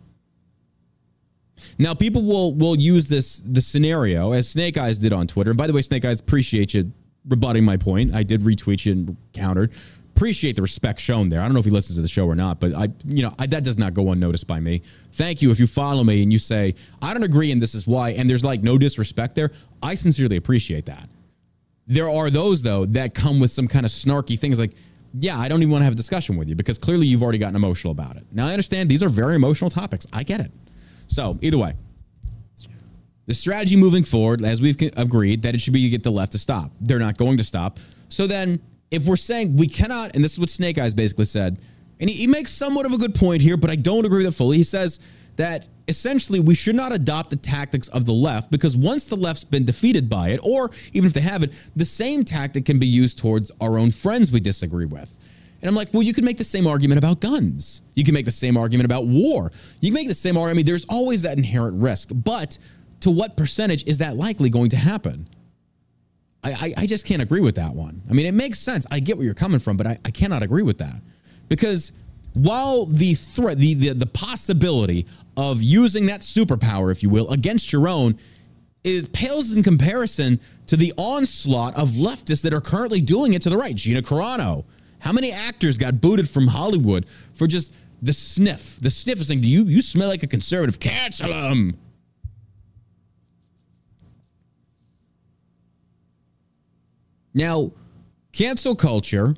Now, people will use the scenario, as Snake Eyes did on Twitter. And by the way, Snake Eyes, appreciate you rebutting my point. I did retweet you and countered. Appreciate the respect shown there. I don't know if he listens to the show or not, but that does not go unnoticed by me. Thank you if you follow me and you say, I don't agree and this is why, and there's like no disrespect there. I sincerely appreciate that. There are those, though, that come with some kind of snarky things like, yeah, I don't even want to have a discussion with you because clearly you've already gotten emotional about it. Now, I understand these are very emotional topics. I get it. So either way, the strategy moving forward, as we've agreed, that it should be to get the left to stop. They're not going to stop. So then if we're saying we cannot, and this is what Snake Eyes basically said, and he makes somewhat of a good point here, but I don't agree with it fully. He says that essentially we should not adopt the tactics of the left because once the left's been defeated by it, or even if they haven't, the same tactic can be used towards our own friends we disagree with. And I'm like, well, you can make the same argument about guns. You can make the same argument about war. You can make the same argument. I mean, there's always that inherent risk, but to what percentage is that likely going to happen? I just can't agree with that one. I mean, it makes sense. I get where you're coming from, but I cannot agree with that. Because while the threat, the possibility of using that superpower, if you will, against your own pales in comparison to the onslaught of leftists that are currently doing it to the right. Gina Carano. How many actors got booted from Hollywood for just the sniff? The sniff is saying, do you smell like a conservative? Cancel them. Now, cancel culture.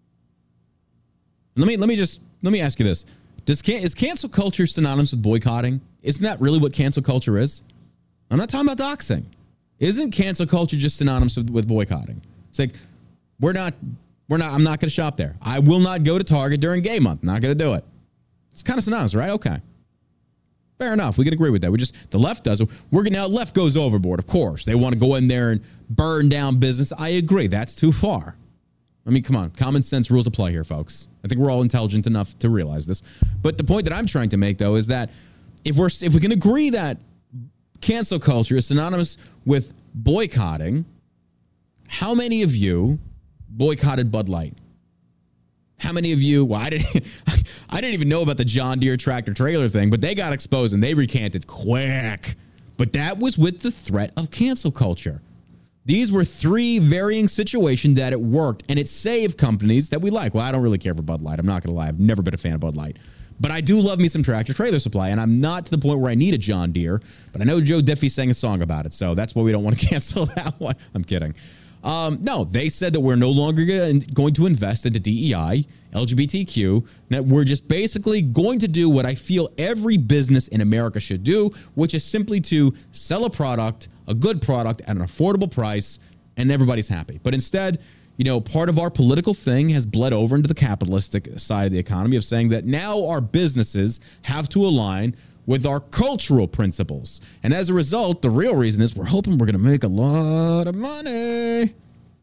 Let me ask you this: is cancel culture synonymous with boycotting? Isn't that really what cancel culture is? I'm not talking about doxing. Isn't cancel culture just synonymous with boycotting? It's like I'm not going to shop there. I will not go to Target during Gay Month. Not going to do it. It's kind of synonymous, right? Okay. Fair enough. We can agree with that. The left does it. Now left goes overboard, of course. They want to go in there and burn down business. I agree. That's too far. I mean, come on. Common sense rules apply here, folks. I think we're all intelligent enough to realize this. But the point that I'm trying to make, though, is that if we can agree that cancel culture is synonymous with boycotting, how many of you boycotted Bud Light? How many of you, well, I didn't even know about the John Deere tractor trailer thing, but they got exposed and they recanted quick. But that was with the threat of cancel culture. These were three varying situations that it worked, and it saved companies that we like. Well, I don't really care for Bud Light. I'm not going to lie. I've never been a fan of Bud Light. But I do love me some Tractor Trailer Supply, and I'm not to the point where I need a John Deere, but I know Joe Diffie sang a song about it, so that's why we don't want to cancel that one. I'm kidding. No, they said that we're no longer going to invest into DEI, LGBTQ. Now, we're just basically going to do what I feel every business in America should do, which is simply to sell a product, a good product at an affordable price, and everybody's happy. But instead, part of our political thing has bled over into the capitalistic side of the economy of saying that now our businesses have to align with our cultural principles. And as a result, the real reason is we're hoping we're going to make a lot of money.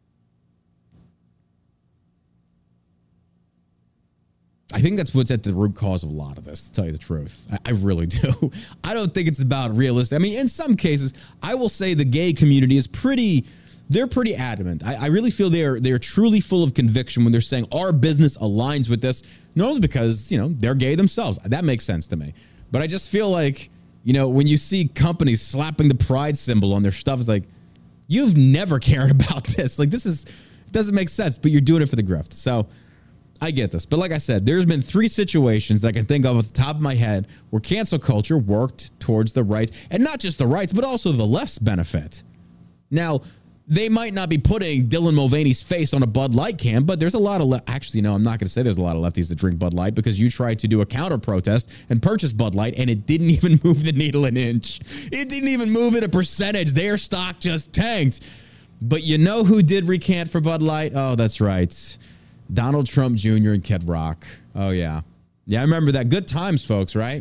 I think that's what's at the root cause of a lot of this, to tell you the truth. I really do. I don't think it's about realistic. I mean, in some cases, I will say the gay community is they're pretty adamant. I really feel they're truly full of conviction when they're saying our business aligns with this, not only because, they're gay themselves. That makes sense to me. But I just feel like, when you see companies slapping the pride symbol on their stuff, it's like, you've never cared about this. Like, it doesn't make sense, but you're doing it for the grift. So I get this. But like I said, there's been three situations that I can think of at the top of my head where cancel culture worked towards the right, and not just the rights, but also the left's benefit. Now, they might not be putting Dylan Mulvaney's face on a Bud Light can, but there's a lot of actually, no, I'm not going to say there's a lot of lefties that drink Bud Light because you tried to do a counter protest and purchase Bud Light and it didn't even move the needle an inch. It didn't even move it a percentage. Their stock just tanked. But you know who did recant for Bud Light? Oh, that's right. Donald Trump Jr. and Kid Rock. Oh, yeah. Yeah, I remember that. Good times, folks, right?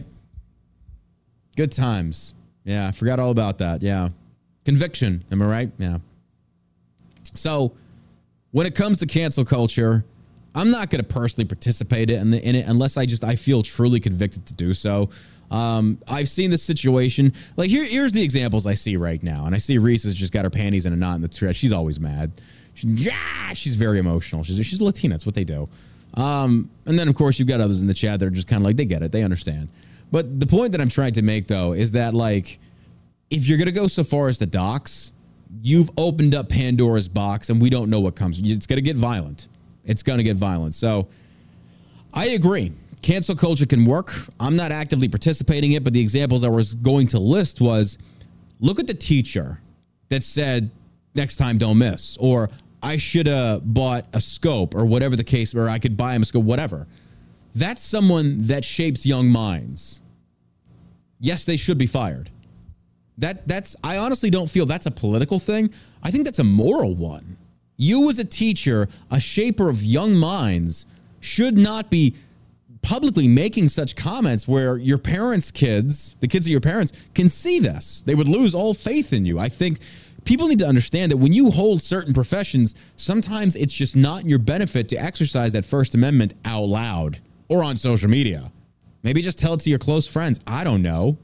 Good times. Yeah, I forgot all about that. Yeah. Conviction. Am I right? Yeah. So when it comes to cancel culture, I'm not going to personally participate in it unless I feel truly convicted to do so. I've seen this situation. Like here's the examples I see right now. And I see Reese has just got her panties in a knot in the thread. She's always mad. She's very emotional. She's Latina. That's what they do. And then, of course, you've got others in the chat that are just kind of like, they get it. They understand. But the point that I'm trying to make, though, is that, like, if you're going to go so far as the docs, you've opened up Pandora's box, and we don't know what comes. It's going to get violent. It's going to get violent. So I agree. Cancel culture can work. I'm not actively participating in it, but the examples I was going to list was, look at the teacher that said, next time don't miss, or I should have bought a scope or whatever the case, or I could buy him a scope, whatever. That's someone that shapes young minds. Yes, they should be fired. I honestly don't feel that's a political thing. I think that's a moral one. You as a teacher, a shaper of young minds, should not be publicly making such comments where your parents' kids, the kids of your parents, can see this. They would lose all faith in you. I think people need to understand that when you hold certain professions, sometimes it's just not in your benefit to exercise that First Amendment out loud or on social media. Maybe just tell it to your close friends. I don't know.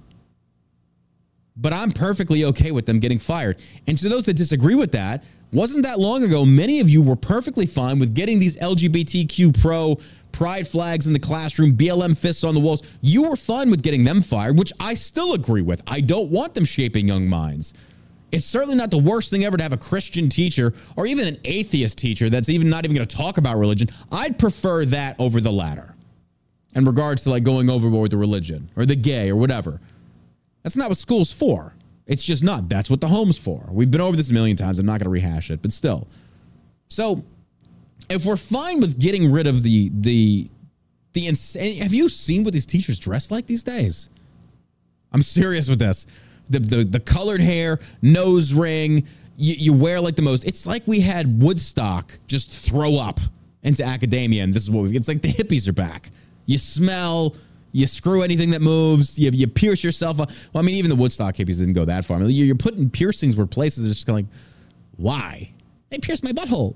But I'm perfectly okay with them getting fired. And to those that disagree with that, wasn't that long ago, many of you were perfectly fine with getting these LGBTQ pro pride flags in the classroom, BLM fists on the walls. You were fine with getting them fired, which I still agree with. I don't want them shaping young minds. It's certainly not the worst thing ever to have a Christian teacher or even an atheist teacher that's not even going to talk about religion. I'd prefer that over the latter in regards to like going overboard with the religion or the gay or whatever. That's not what school's for. It's just not. That's what the home's for. We've been over this a million times. I'm not going to rehash it, but still. So if we're fine with getting rid of the insane, have you seen what these teachers dress like these days? I'm serious with this. The colored hair, nose ring, you wear like the most. It's like we had Woodstock just throw up into academia, and this is what it's like. The hippies are back. You smell. You screw anything that moves. You pierce yourself. Well, I mean, even the Woodstock hippies didn't go that far. I mean, you're putting piercings where places are just kind of like, why? They pierced my butthole.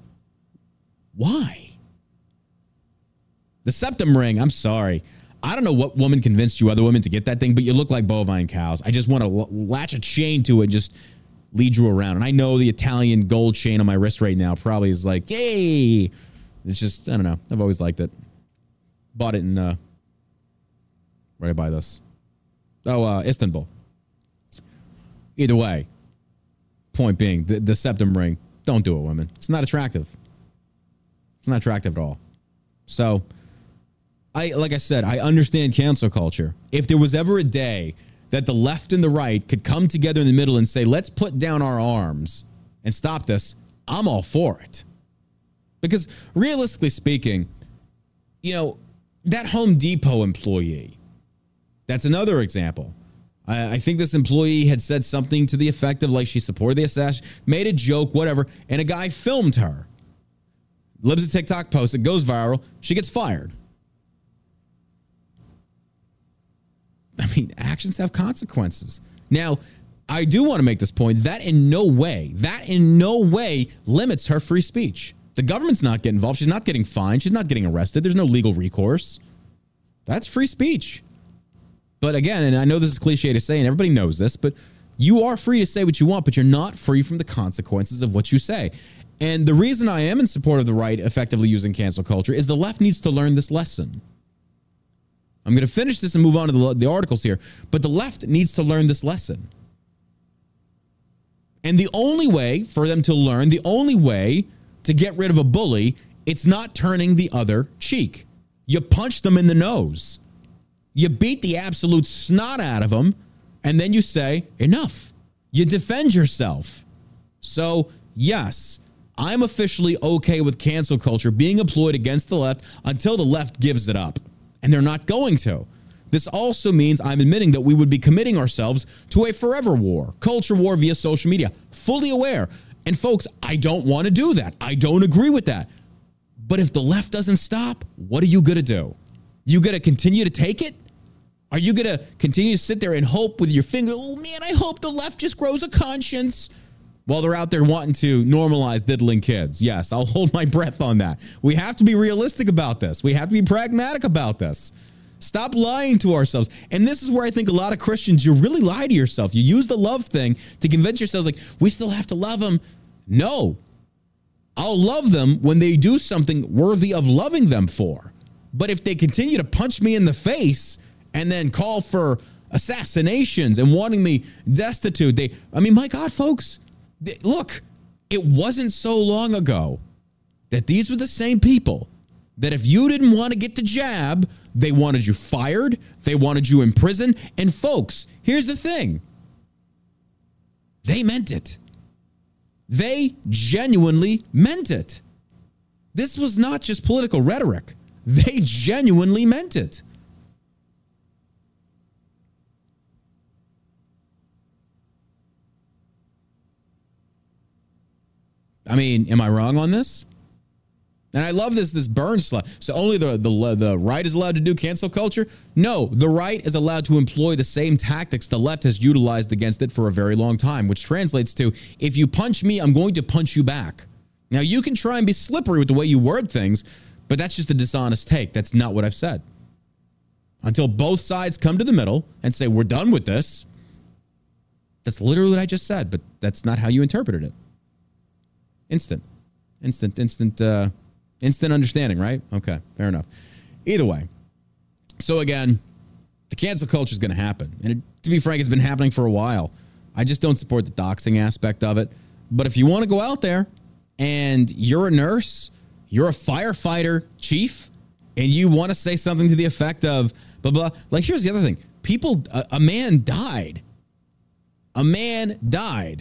Why? The septum ring. I'm sorry. I don't know what woman convinced you other women to get that thing, but you look like bovine cows. I just want to latch a chain to it and just lead you around. And I know the Italian gold chain on my wrist right now probably is like, yay. It's just, I don't know. I've always liked it. Bought it in, where did I buy this? Oh, Istanbul. Either way, point being, the septum ring, don't do it, women. It's not attractive. It's not attractive at all. So, like I said, I understand cancel culture. If there was ever a day that the left and the right could come together in the middle and say, let's put down our arms and stop this, I'm all for it. Because realistically speaking, you know, that Home Depot employee, that's another example. I think this employee had said something to the effect of like she supported the assassin, made a joke, whatever, and a guy filmed her. Libs a TikTok post, it goes viral, she gets fired. I mean, actions have consequences. Now, I do want to make this point, that in no way limits her free speech. The government's not getting involved. She's not getting fined. She's not getting arrested. There's no legal recourse. That's free speech. But again, and I know this is cliche to say, and everybody knows this, but you are free to say what you want, but you're not free from the consequences of what you say. And the reason I am in support of the right effectively using cancel culture is the left needs to learn this lesson. I'm going to finish this and move on to the articles here, but the left needs to learn this lesson. And the only way for them to learn, the only way to get rid of a bully, it's not turning the other cheek. You punch them in the nose. You beat the absolute snot out of them, and then you say, enough. You defend yourself. So, yes, I'm officially okay with cancel culture being employed against the left until the left gives it up. And they're not going to. This also means I'm admitting that we would be committing ourselves to a forever war, culture war via social media, fully aware. And folks, I don't want to do that. I don't agree with that. But if the left doesn't stop, what are you going to do? You going to continue to take it? Are you going to continue to sit there and hope with your finger, oh man, I hope the left just grows a conscience while they're out there wanting to normalize diddling kids? Yes, I'll hold my breath on that. We have to be realistic about this. We have to be pragmatic about this. Stop lying to ourselves. And this is where I think a lot of Christians, you really lie to yourself. You use the love thing to convince yourselves like, we still have to love them. No. I'll love them when they do something worthy of loving them for. But if they continue to punch me in the face and then call for assassinations and wanting me destitute, my God, folks, look, it wasn't so long ago that these were the same people that if you didn't want to get the jab, they wanted you fired, they wanted you in prison. And folks, here's the thing. They meant it. They genuinely meant it. This was not just political rhetoric. They genuinely meant it. I mean, am I wrong on this? And I love this Burns slide. So only the right is allowed to do cancel culture? No, the right is allowed to employ the same tactics the left has utilized against it for a very long time, which translates to, if you punch me, I'm going to punch you back. Now, you can try and be slippery with the way you word things, but that's just a dishonest take. That's not what I've said. Until both sides come to the middle and say, we're done with this. That's literally what I just said, but that's not how you interpreted it. Instant understanding, right? Okay, fair enough. Either way. So again, the cancel culture is going to happen. And to be frank, it's been happening for a while. I just don't support the doxing aspect of it. But if you want to go out there and you're a nurse, you're a firefighter chief, and you want to say something to the effect of blah, blah, like, here's the other thing. A man died. A man died.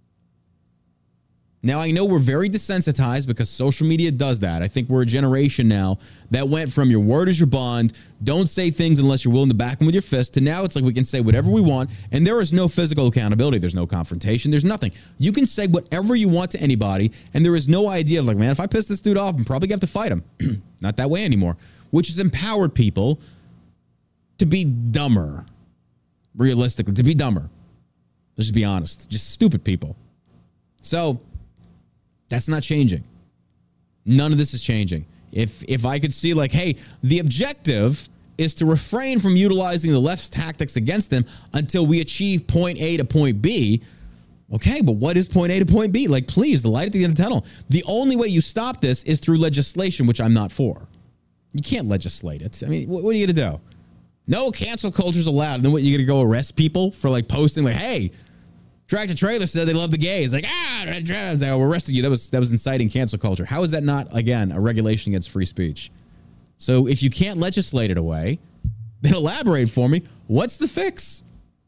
Now, I know we're very desensitized because social media does that. I think we're a generation now that went from your word is your bond, don't say things unless you're willing to back them with your fist, to now it's like we can say whatever we want, and there is no physical accountability. There's no confrontation. There's nothing. You can say whatever you want to anybody, and there is no idea of like, man, if I piss this dude off, I'm probably going to have to fight him. Not that way anymore, which has empowered people to be dumber, realistically, to be dumber. Let's just be honest. Just stupid people. So that's not changing. None of this is changing. If I could see like, hey, the objective is to refrain from utilizing the left's tactics against them until we achieve point A to point B. Okay, but what is point A to point B? Like, please, the light at the end of the tunnel. The only way you stop this is through legislation, which I'm not for. You can't legislate it. I mean, what are you going to do? No cancel culture's allowed. And then what, you going to go arrest people for like posting like, hey, Tractor Trailer said they love the gays. Like, we're arresting you. That was inciting cancel culture. How is that not, again, a regulation against free speech? So if you can't legislate it away, then elaborate for me. What's the fix?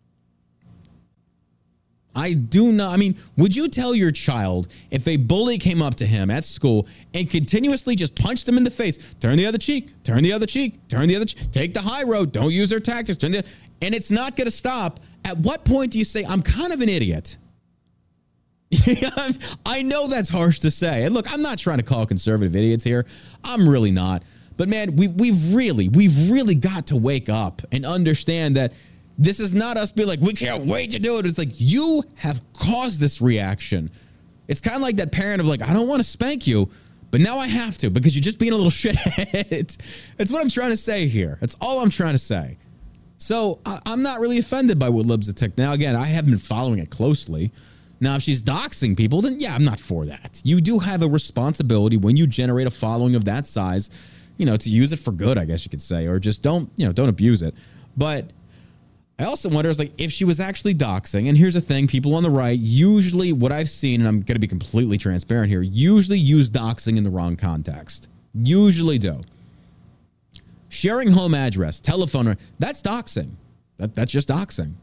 I do not. I mean, would you tell your child if a bully came up to him at school and continuously just punched him in the face, turn the other cheek, turn the other cheek, turn the other cheek, take the high road, don't use their tactics, and it's not going to stop? At what point do you say, I'm kind of an idiot? I know that's harsh to say. And look, I'm not trying to call conservative idiots here. I'm really not. But man, we've really got to wake up and understand that this is not us being like, we can't wait to do it. It's like, you have caused this reaction. It's kind of like that parent of like, I don't want to spank you, but now I have to because you're just being a little shithead. That's what I'm trying to say here. That's all I'm trying to say. So I'm not really offended by what Libs attack. Now, again, I haven't been following it closely. Now, if she's doxing people, then yeah, I'm not for that. You do have a responsibility when you generate a following of that size, to use it for good, I guess you could say, or just don't abuse it. But I also wonder, is like, if she was actually doxing, and here's the thing, people on the right, usually what I've seen, and I'm going to be completely transparent here, usually use doxing in the wrong context. Usually do. Sharing home address, telephone, that's doxing. That's just doxing.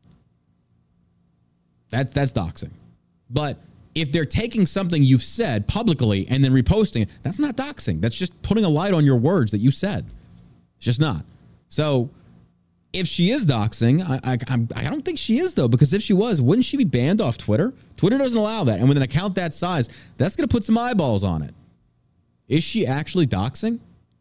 That's doxing. But if they're taking something you've said publicly and then reposting it, that's not doxing. That's just putting a light on your words that you said. It's just not. So if she is doxing, I don't think she is, though, because if she was, wouldn't she be banned off Twitter? Twitter doesn't allow that. And with an account that size, that's going to put some eyeballs on it. Is she actually doxing?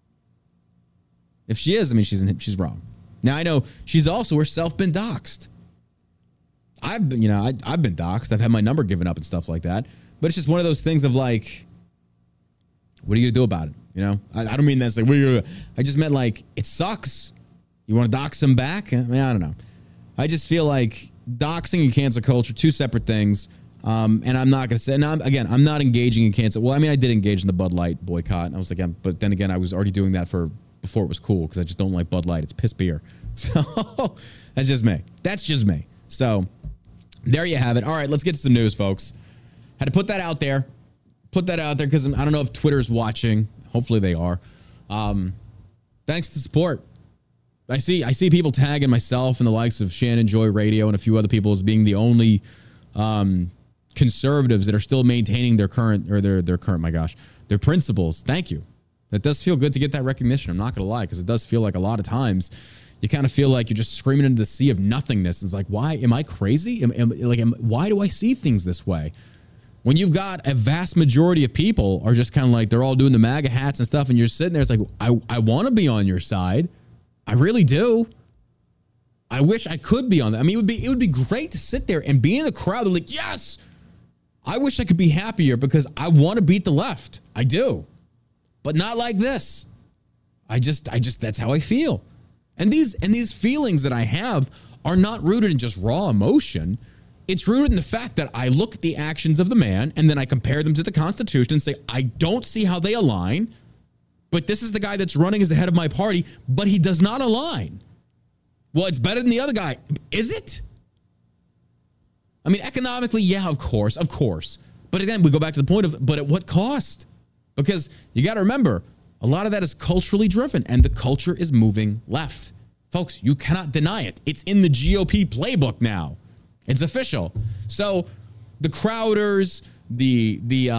If she is, I mean, she's wrong. Now, I know she's also herself been doxed. I've been doxed. I've had my number given up and stuff like that. But it's just one of those things of like, what are you going to do about it? I don't mean that's like, what are you going to do? I just meant like, it sucks. You want to dox them back? I mean, I don't know. I just feel like doxing and cancel culture, two separate things. And I'm not going to say, I'm not engaging in cancel. Well, I mean, I did engage in the Bud Light boycott. And I was like, but then again, I was already doing that before it was cool because I just don't like Bud Light. It's piss beer. So that's just me. So there you have it. All right, let's get to some news, folks. Had to put that out there because I don't know if Twitter's watching. Hopefully they are. Thanks to support. I see people tagging myself and the likes of Shannon Joy Radio and a few other people as being the only conservatives that are still maintaining their current, their principles. Thank you. It does feel good to get that recognition. I'm not going to lie, because it does feel like a lot of times you kind of feel like you're just screaming into the sea of nothingness. It's like, why am I crazy? Why do I see things this way? When you've got a vast majority of people are just kind of like, they're all doing the MAGA hats and stuff, and you're sitting there, it's like, I want to be on your side. I really do. I wish I could be on that. I mean, it would be great to sit there and be in the crowd. They're like, yes, I wish I could be happier because I want to beat the left. I do. But not like this. I just, that's how I feel. And these feelings that I have are not rooted in just raw emotion. It's rooted in the fact that I look at the actions of the man and then I compare them to the Constitution and say, I don't see how they align, but this is the guy that's running as the head of my party, but he does not align. Well, it's better than the other guy. Is it? I mean, economically, yeah, of course. But again, we go back to the point of, but at what cost? Because you got to remember, a lot of that is culturally driven, and the culture is moving left. Folks, you cannot deny it. It's in the GOP playbook now. It's official. So the Crowders, the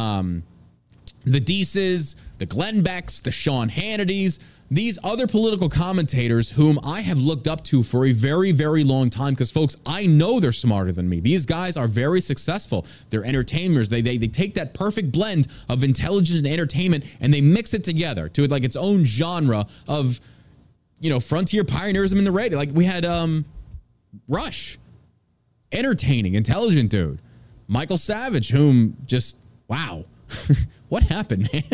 Deeses, the Glenn Becks, the Sean Hannitys, these other political commentators whom I have looked up to for a very, very long time, because, folks, I know they're smarter than me. These guys are very successful. They're entertainers. They take that perfect blend of intelligence and entertainment, and they mix it together to like its own genre of, frontier pioneerism in the radio. Like we had Rush, entertaining, intelligent dude. Michael Savage, whom just, wow, what happened, man?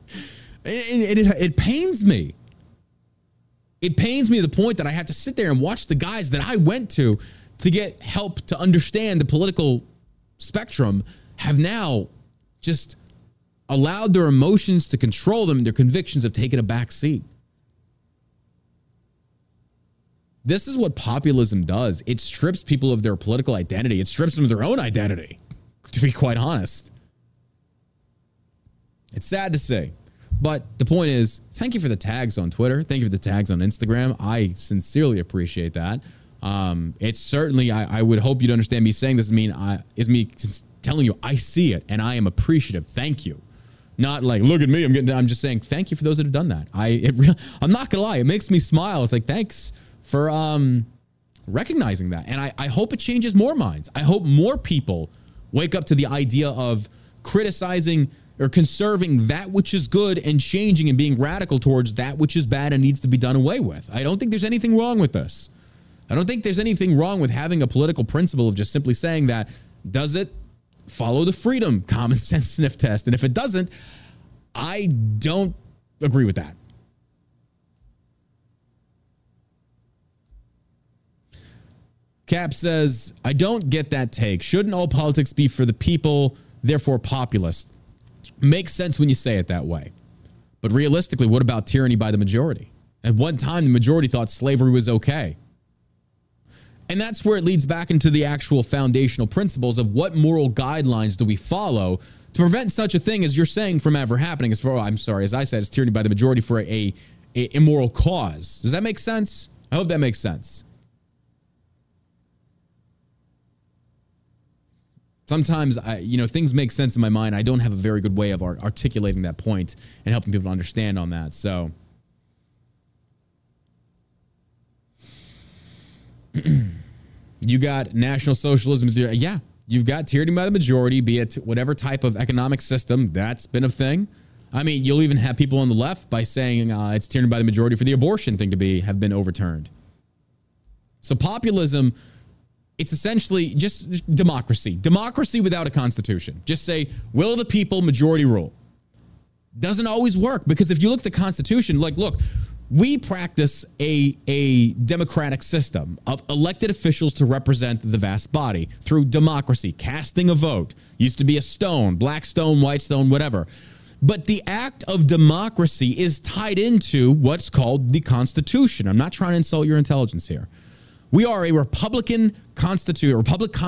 It pains me. It pains me to the point that I have to sit there and watch the guys that I went to get help to understand the political spectrum have now just allowed their emotions to control them, and their convictions have taken a back seat. This is what populism does. It strips people of their political identity. It strips them of their own identity, to be quite honest. It's sad to say. But the point is, thank you for the tags on Twitter. Thank you for the tags on Instagram. I sincerely appreciate that. It's certainly, I would hope you'd understand me saying this is me telling you I see it and I am appreciative. Thank you. Not like, look at me, I'm just saying thank you for those that have done that. I'm not gonna lie, it makes me smile. It's like, thanks for recognizing that. And I hope it changes more minds. I hope more people wake up to the idea of criticizing or conserving that which is good and changing and being radical towards that which is bad and needs to be done away with. I don't think there's anything wrong with this. I don't think there's anything wrong with having a political principle of just simply saying that, does it follow the freedom common sense sniff test? And if it doesn't, I don't agree with that. Cap says, I don't get that take. Shouldn't all politics be for the people, therefore populist? Makes sense when you say it that way. But realistically, what about tyranny by the majority? At one time, the majority thought slavery was okay. And that's where it leads back into the actual foundational principles of what moral guidelines do we follow to prevent such a thing as you're saying from ever happening. As I said, it's tyranny by the majority for a immoral cause. Does that make sense? I hope that makes sense. Sometimes, things make sense in my mind. I don't have a very good way of articulating that point and helping people to understand on that. So, you got National Socialism. Yeah, you've got tyranny by the majority, be it whatever type of economic system. That's been a thing. I mean, you'll even have people on the left by saying it's tyranny by the majority for the abortion thing to have been overturned. So populism, it's essentially just democracy. Democracy without a constitution. Just say, will of the people, majority rule. Doesn't always work, because if you look at the Constitution, look, we practice a democratic system of elected officials to represent the vast body through democracy, casting a vote. Used to be a stone, black stone, white stone, whatever. But the act of democracy is tied into what's called the Constitution. I'm not trying to insult your intelligence here. We are a republic constitution,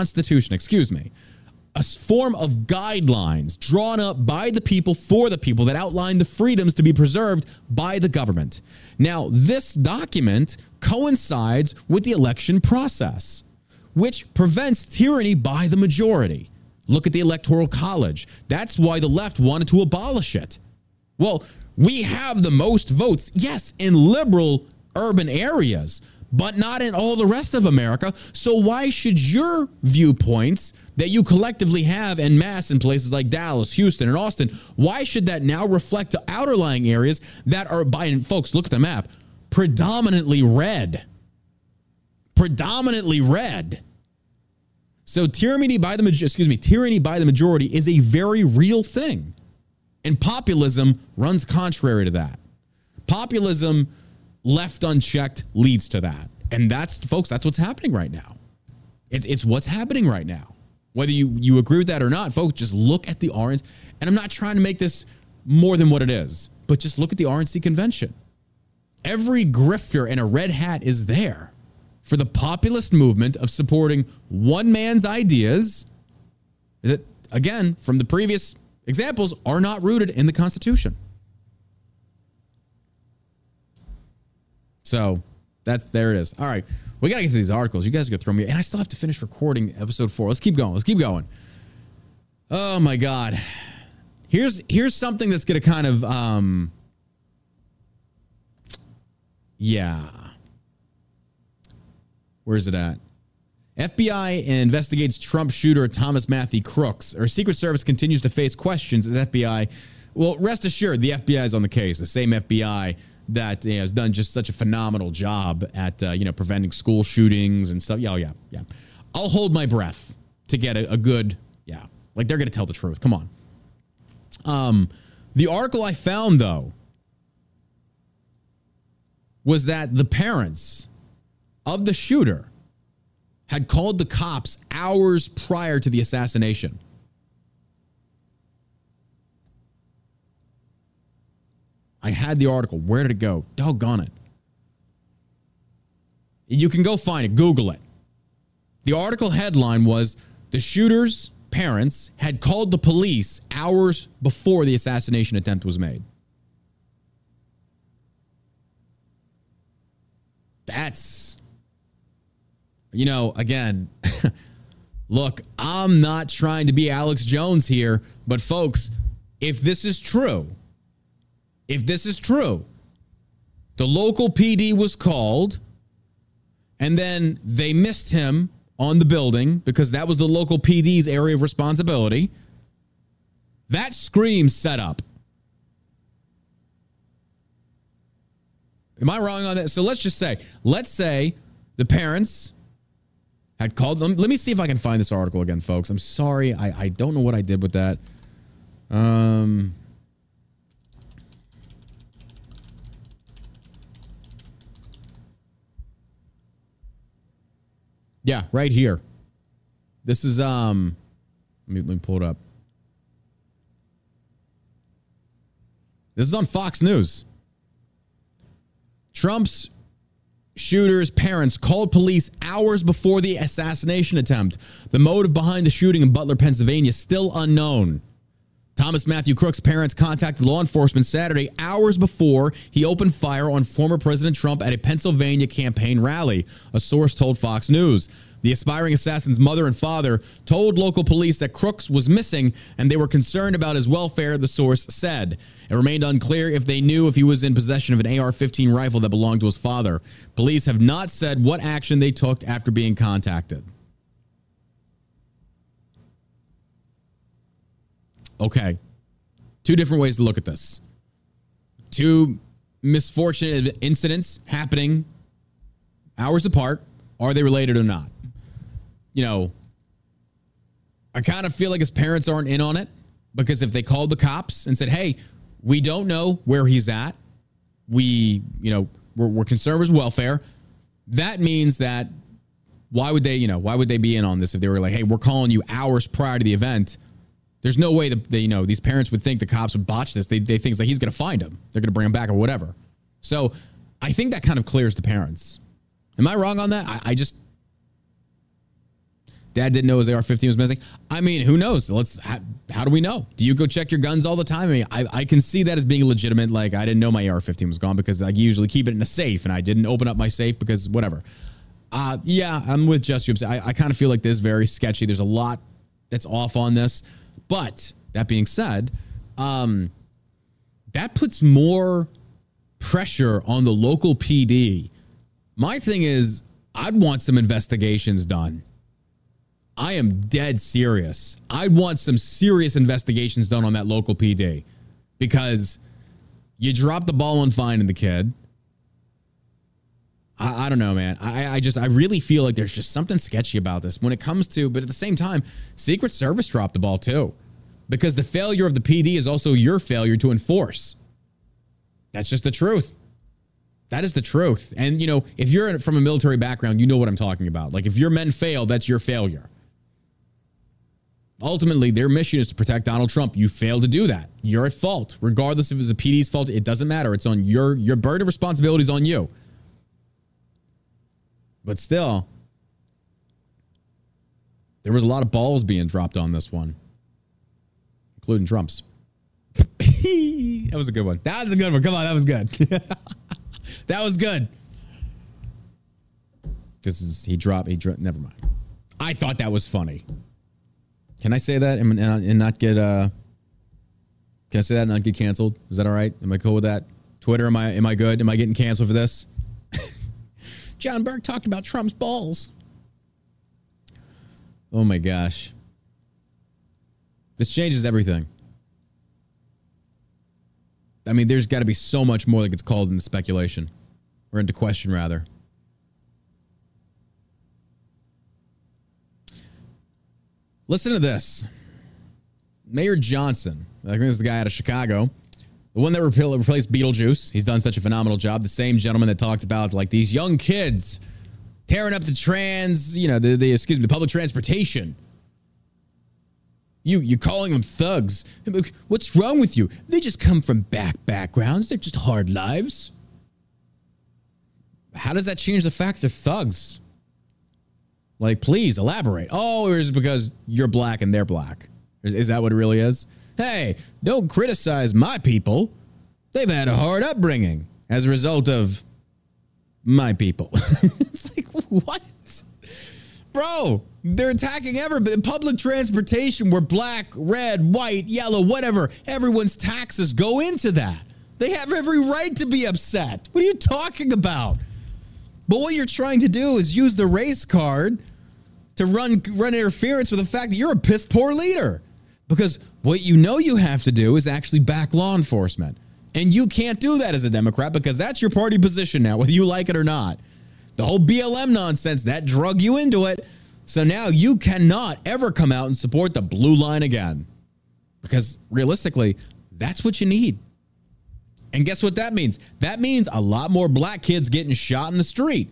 a form of guidelines drawn up by the people for the people that outline the freedoms to be preserved by the government. Now, this document coincides with the election process, which prevents tyranny by the majority. Look at the Electoral College. That's why the left wanted to abolish it. Well, we have the most votes, yes, in liberal urban areas, but not in all the rest of America. So why should your viewpoints that you collectively have en masse in places like Dallas, Houston, and Austin, why should that now reflect to outerlying areas that are, by, and folks, look at the map, predominantly red? Predominantly red. So tyranny by the majority is a very real thing. And populism runs contrary to that. Populism, left unchecked, leads to that. And that's, folks, that's what's happening right now. It's what's happening right now. Whether you agree with that or not, folks, just look at the RNC. And I'm not trying to make this more than what it is, but just look at the RNC convention. Every grifter in a red hat is there for the populist movement of supporting one man's ideas that, again, from the previous examples, are not rooted in the Constitution. So there it is. All right. We got to get to these articles. You guys are going to throw me. And I still have to finish recording episode 4. Let's keep going. Oh my God. Here's something that's going to kind of, yeah. Where's it at? FBI investigates Trump shooter Thomas Matthew Crooks. Our Secret Service continues to face questions as FBI. Well, rest assured, the FBI is on the case. The same FBI that has done just such a phenomenal job at preventing school shootings and stuff. Yeah. I'll hold my breath to get a good, like they're going to tell the truth. Come on. The article I found, though, was that the parents of the shooter had called the cops hours prior to the assassination. I had the article. Where did it go? Doggone it. You can go find it. Google it. The article headline was, the shooter's parents had called the police hours before the assassination attempt was made. That's, again, look, I'm not trying to be Alex Jones here, but folks, if this is true, the local PD was called and then they missed him on the building because that was the local PD's area of responsibility, that screams setup. Am I wrong on that? So let's say the parents had called them. Let me see if I can find this article again, folks. I'm sorry. I don't know what I did with that. Yeah, right here. This is, let me pull it up. This is on Fox News. Trump's shooter's parents called police hours before the assassination attempt. The motive behind the shooting in Butler, Pennsylvania, is still unknown. Thomas Matthew Crooks' parents contacted law enforcement Saturday, hours before he opened fire on former President Trump at a Pennsylvania campaign rally, a source told Fox News. The aspiring assassin's mother and father told local police that Crooks was missing and they were concerned about his welfare, the source said. It remained unclear if they knew if he was in possession of an AR-15 rifle that belonged to his father. Police have not said what action they took after being contacted. Okay. Two different ways to look at this. Two misfortunate incidents happening hours apart. Are they related or not? I kind of feel like his parents aren't in on it, because if they called the cops and said, hey, we don't know where he's at, we're concerned with his welfare, that means that why would they be in on this if they were like, hey, we're calling you hours prior to the event? There's no way that these parents would think the cops would botch this. They think it's like he's going to find him. They're going to bring him back or whatever. So I think that kind of clears the parents. Am I wrong on that? Dad didn't know his AR-15 was missing. I mean, who knows? How do we know? Do you go check your guns all the time? I mean, I can see that as being legitimate. Like, I didn't know my AR-15 was gone because I usually keep it in a safe and I didn't open up my safe because whatever. Yeah, I'm with Just You. I kind of feel like this is very sketchy. There's a lot that's off on this. But that being said, that puts more pressure on the local PD. My thing is, I'd want some investigations done. I am dead serious. I'd want some serious investigations done on that local PD because you dropped the ball on finding the kid. I don't know, man. I really feel like there's just something sketchy about this when it comes to, but at the same time, Secret Service dropped the ball too, because the failure of the PD is also your failure to enforce. That's just the truth. That is the truth. And, you know, if you're from a military background, you know what I'm talking about. Like, if your men fail, that's your failure. Ultimately, their mission is to protect Donald Trump. You fail to do that. You're at fault. Regardless if it's the PD's fault, it doesn't matter. It's on your burden of responsibility is on you. But still, there was a lot of balls being dropped on this one, including Trump's. That was a good one. That was a good one. Come on, that was good. That was good. He dropped. Never mind. I thought that was funny. Can I say that and not get? Can I say that and not get canceled? Is that all right? Am I cool with that? Twitter, am I good? Am I getting canceled for this? John Burke talked about Trump's balls. Oh my gosh. This changes everything. I mean, there's got to be so much more that gets called into speculation, or into question, rather. Listen to this. Mayor Johnson, I think this is the guy out of Chicago, the one that replaced Beetlejuice. He's done such a phenomenal job. The same gentleman that talked about like these young kids tearing up the the public transportation. You're calling them thugs. What's wrong with you? They just come from backgrounds. They're just hard lives. How does that change the fact they're thugs? Like, please elaborate. Oh, or is it because you're black and they're black? Is that what it really is? Hey, don't criticize my people. They've had a hard upbringing as a result of my people. It's like, what? Bro, they're attacking everybody. Public transportation where black, red, white, yellow, whatever, everyone's taxes go into that. They have every right to be upset. What are you talking about? But what you're trying to do is use the race card to run interference with the fact that you're a piss poor leader. Because what you have to do is actually back law enforcement. And you can't do that as a Democrat because that's your party position now, whether you like it or not. The whole BLM nonsense, that drug you into it. So now you cannot ever come out and support the blue line again. Because realistically, that's what you need. And guess what that means? That means a lot more black kids getting shot in the street.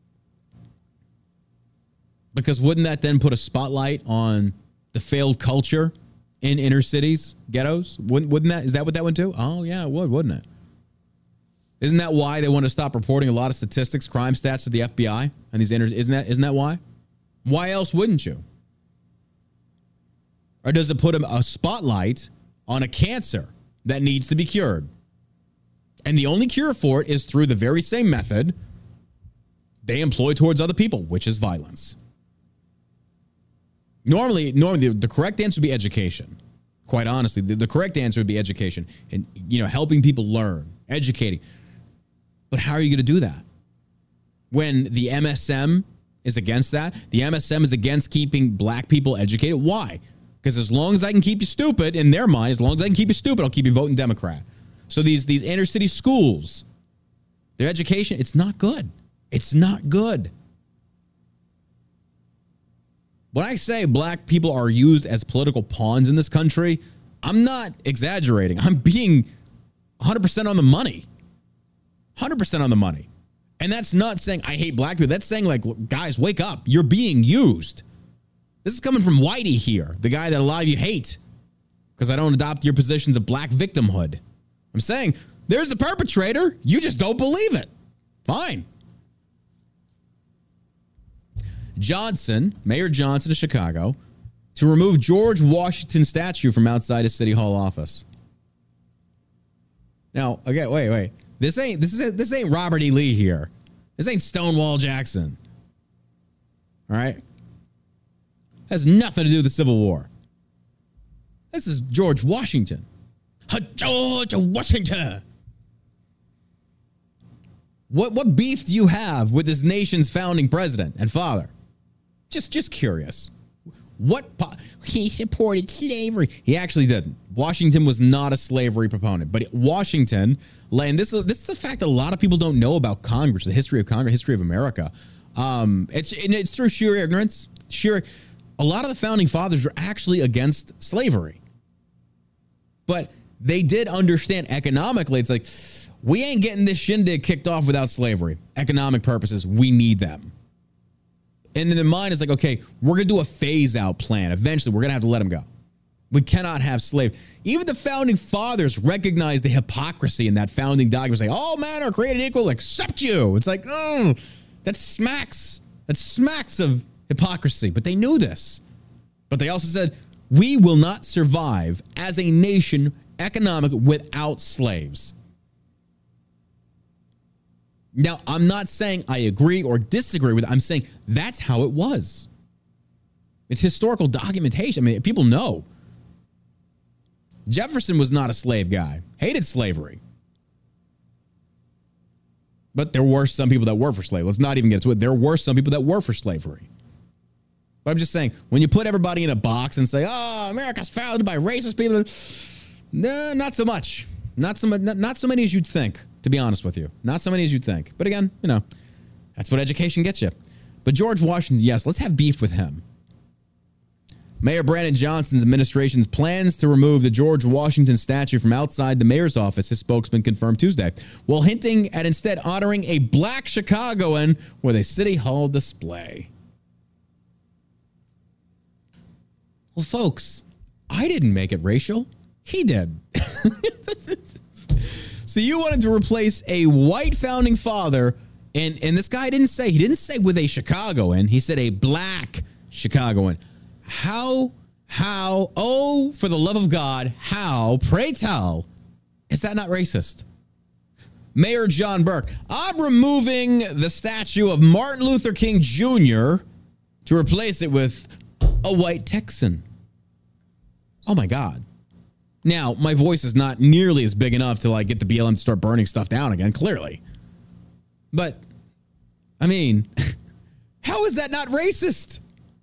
Because wouldn't that then put a spotlight on the failed culture in inner cities, ghettos? Wouldn't that? Is that what that would do? Oh, yeah, it would, wouldn't it? Isn't that why they want to stop reporting a lot of statistics, crime stats to the FBI? And these isn't that why? Why else wouldn't you? Or does it put a spotlight on a cancer that needs to be cured? And the only cure for it is through the very same method they employ towards other people, which is violence. Normally, the correct answer would be education. Quite honestly, the correct answer would be education and, helping people learn, educating. But how are you going to do that when the MSM is against that? The MSM is against keeping black people educated. Why? Because as long as I can keep you stupid, in their mind, as long as I can keep you stupid, I'll keep you voting Democrat. So these inner city schools, their education, it's not good. It's not good. When I say black people are used as political pawns in this country, I'm not exaggerating. I'm being 100% on the money. 100% on the money. And that's not saying I hate black people. That's saying, like, guys, wake up. You're being used. This is coming from Whitey here, the guy that a lot of you hate because I don't adopt your positions of black victimhood. I'm saying there's the perpetrator. You just don't believe it. Fine. Mayor Johnson of Chicago, to remove George Washington statue from outside his City Hall office. Now, okay, wait. This ain't Robert E. Lee here. This ain't Stonewall Jackson. All right? Has nothing to do with the Civil War. This is George Washington. George Washington. What beef do you have with this nation's founding president and father? Just curious. He supported slavery. He actually didn't. Washington was not a slavery proponent, but Washington, and this is a fact that a lot of people don't know about Congress, the history of Congress, history of America. It's through sheer ignorance. A lot of the founding fathers were actually against slavery, but they did understand economically. It's like, we ain't getting this shindig kicked off without slavery. Economic purposes, we need them. And in their mind, it's like, okay, we're going to do a phase-out plan. Eventually, we're going to have to let them go. We cannot have slaves. Even the founding fathers recognized the hypocrisy in that founding document, saying, all men are created equal except you. It's like, that smacks of hypocrisy. But they knew this. But they also said, we will not survive as a nation economically without slaves. Now, I'm not saying I agree or disagree with it. I'm saying that's how it was. It's historical documentation. I mean, people know. Jefferson was not a slave guy. Hated slavery. But there were some people that were for slavery. Let's not even get to it. There were some people that were for slavery. But I'm just saying, when you put everybody in a box and say, oh, America's founded by racist people, no, not so much. Not so many as you'd think, to be honest with you. Not so many as you'd think. But again, that's what education gets you. But George Washington, yes, let's have beef with him. Mayor Brandon Johnson's administration's plans to remove the George Washington statue from outside the mayor's office, his spokesman confirmed Tuesday, while hinting at instead honoring a black Chicagoan with a City Hall display. Well, folks, I didn't make it racial. He did. So you wanted to replace a white founding father, and this guy didn't say with a Chicagoan. He said a black Chicagoan. How, oh, for the love of God, how, pray tell, is that not racist? Mayor John Burke, I'm removing the statue of Martin Luther King Jr. to replace it with a white Texan. Oh my God. Now, my voice is not nearly as big enough to get the BLM to start burning stuff down again, clearly. But, I mean, how is that not racist?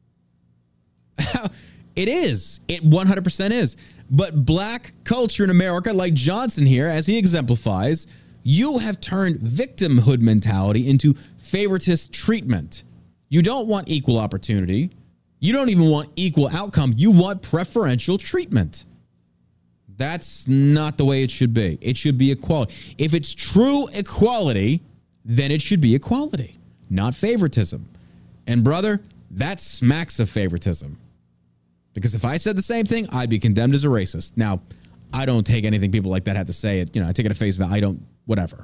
It is. It 100% is. But black culture in America, like Johnson here, as he exemplifies, you have turned victimhood mentality into favoritist treatment. You don't want equal opportunity. You don't even want equal outcome. You want preferential treatment. That's not the way it should be. It should be equality. If it's true equality, then it should be equality, not favoritism. And brother, that smacks of favoritism. Because if I said the same thing, I'd be condemned as a racist. Now, I don't take anything people like that have to say. I take it at face value. I don't, whatever.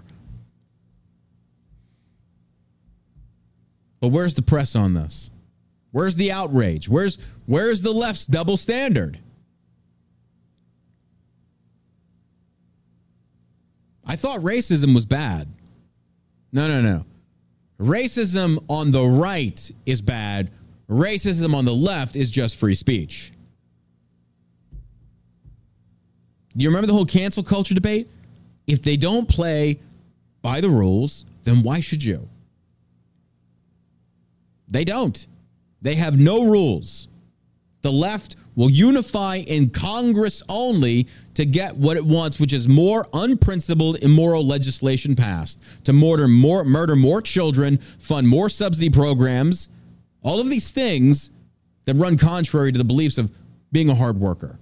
But where's the press on this? Where's the outrage? Where's the left's double standard? I thought racism was bad. No. Racism on the right is bad. Racism on the left is just free speech. You remember the whole cancel culture debate? If they don't play by the rules, then why should you? They don't. They have no rules. The left will unify in Congress only to get what it wants, which is more unprincipled, immoral legislation passed to murder more children, fund more subsidy programs, all of these things that run contrary to the beliefs of being a hard worker.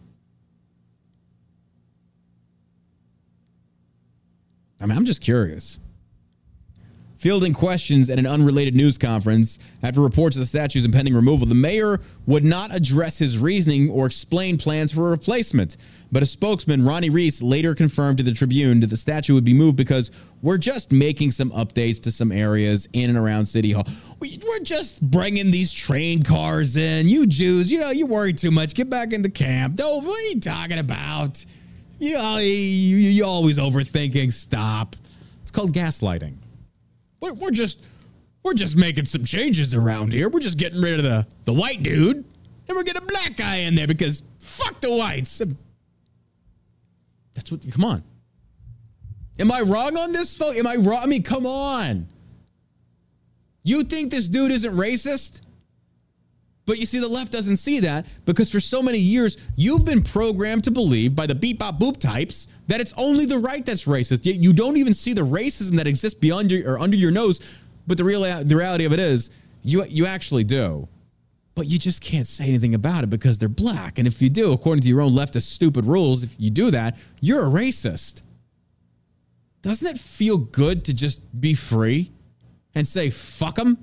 I mean, I'm just curious. Fielding questions at an unrelated news conference after reports of the statue's impending removal, the mayor would not address his reasoning or explain plans for a replacement. But a spokesman, Ronnie Reese, later confirmed to the Tribune that the statue would be moved because we're just making some updates to some areas in and around City Hall. We're just bringing these train cars in. You Jews, you worry too much. Get back into camp. What are you talking about? You always overthinking. Stop. It's called gaslighting. We're just making some changes around here. We're just getting rid of the white dude. And we'll get a black guy in there because fuck the whites. That's what, come on. Am I wrong on this, folks? Am I wrong? I mean, come on. You think this dude isn't racist? But you see, the left doesn't see that because for so many years, you've been programmed to believe by the beep bop boop types that it's only the right that's racist. Yet you don't even see the racism that exists beyond your or under your nose. But the reality of it is, you actually do. But you just can't say anything about it because they're black. And if you do, according to your own leftist stupid rules, if you do that, you're a racist. Doesn't it feel good to just be free and say, fuck them?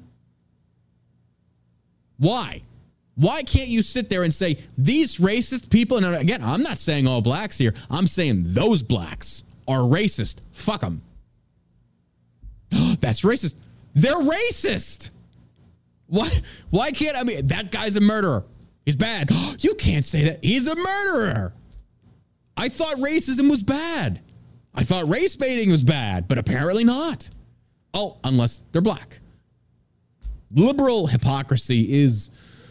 Why? Why can't you sit there and say, these racist people, and again, I'm not saying all blacks here. I'm saying those blacks are racist. Fuck them. That's racist. They're racist. Why can't, I mean, that guy's a murderer. He's bad. You can't say that. He's a murderer. I thought racism was bad. I thought race baiting was bad, but apparently not. Oh, unless they're black. Liberal hypocrisy is,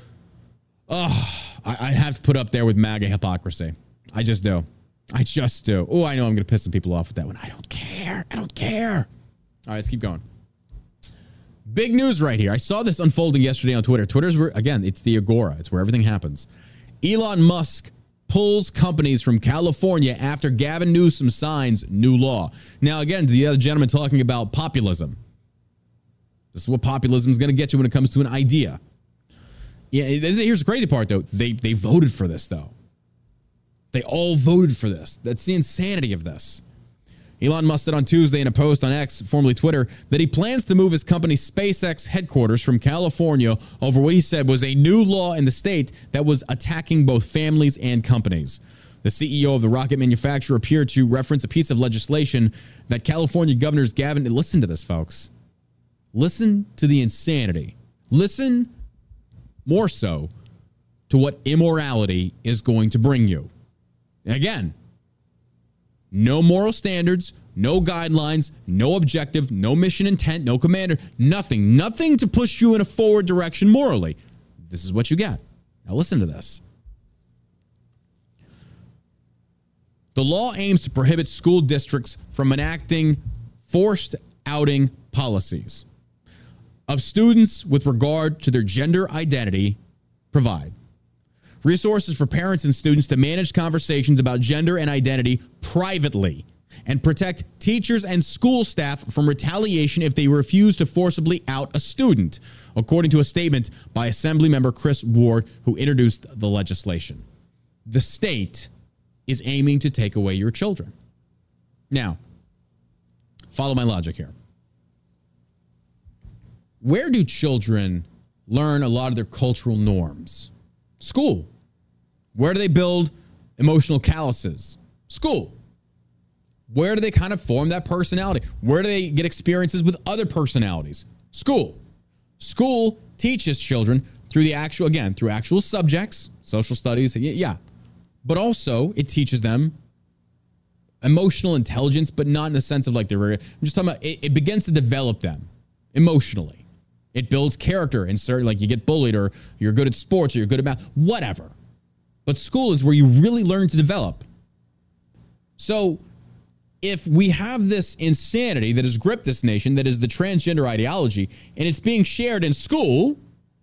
I'd have to put up there with MAGA hypocrisy. I just do. Oh, I know I'm going to piss some people off with that one. I don't care. All right, let's keep going. Big news right here. I saw this unfolding yesterday on Twitter. Twitter's where, again, it's the agora. It's where everything happens. Elon Musk pulls companies from California after Gavin Newsom signs new law. Now, again, the other gentleman talking about populism. This is what populism is going to get you when it comes to an idea. Yeah, here's the crazy part, though. They voted for this, though. They all voted for this. That's the insanity of this. Elon Musk said on Tuesday in a post on X, formerly Twitter, that he plans to move his company SpaceX headquarters from California over what he said was a new law in the state that was attacking both families and companies. The CEO of the rocket manufacturer appeared to reference a piece of legislation that California Governor Gavin, listen to this, folks. Listen to the insanity. Listen more so to what immorality is going to bring you. And again, no moral standards, no guidelines, no objective, no mission intent, no commander, nothing to push you in a forward direction morally. This is what you get. Now listen to this. The law aims to prohibit school districts from enacting forced outing policies of students with regard to their gender identity. Provide resources for parents and students to manage conversations about gender and identity privately and protect teachers and school staff from retaliation if they refuse to forcibly out a student, according to a statement by Assemblymember Chris Ward, who introduced the legislation. The state is aiming to take away your children. Now, follow my logic here. Where do children learn a lot of their cultural norms? School. Where do they build emotional calluses? School. Where do they kind of form that personality? Where do they get experiences with other personalities? School. School teaches children through through actual subjects, social studies, yeah. But also it teaches them emotional intelligence, but not in the sense of like I'm just talking about it begins to develop them emotionally. It builds character in certain, like you get bullied or you're good at sports or you're good at math, whatever. But school is where you really learn to develop. So if we have this insanity that has gripped this nation, that is the transgender ideology, and it's being shared in school,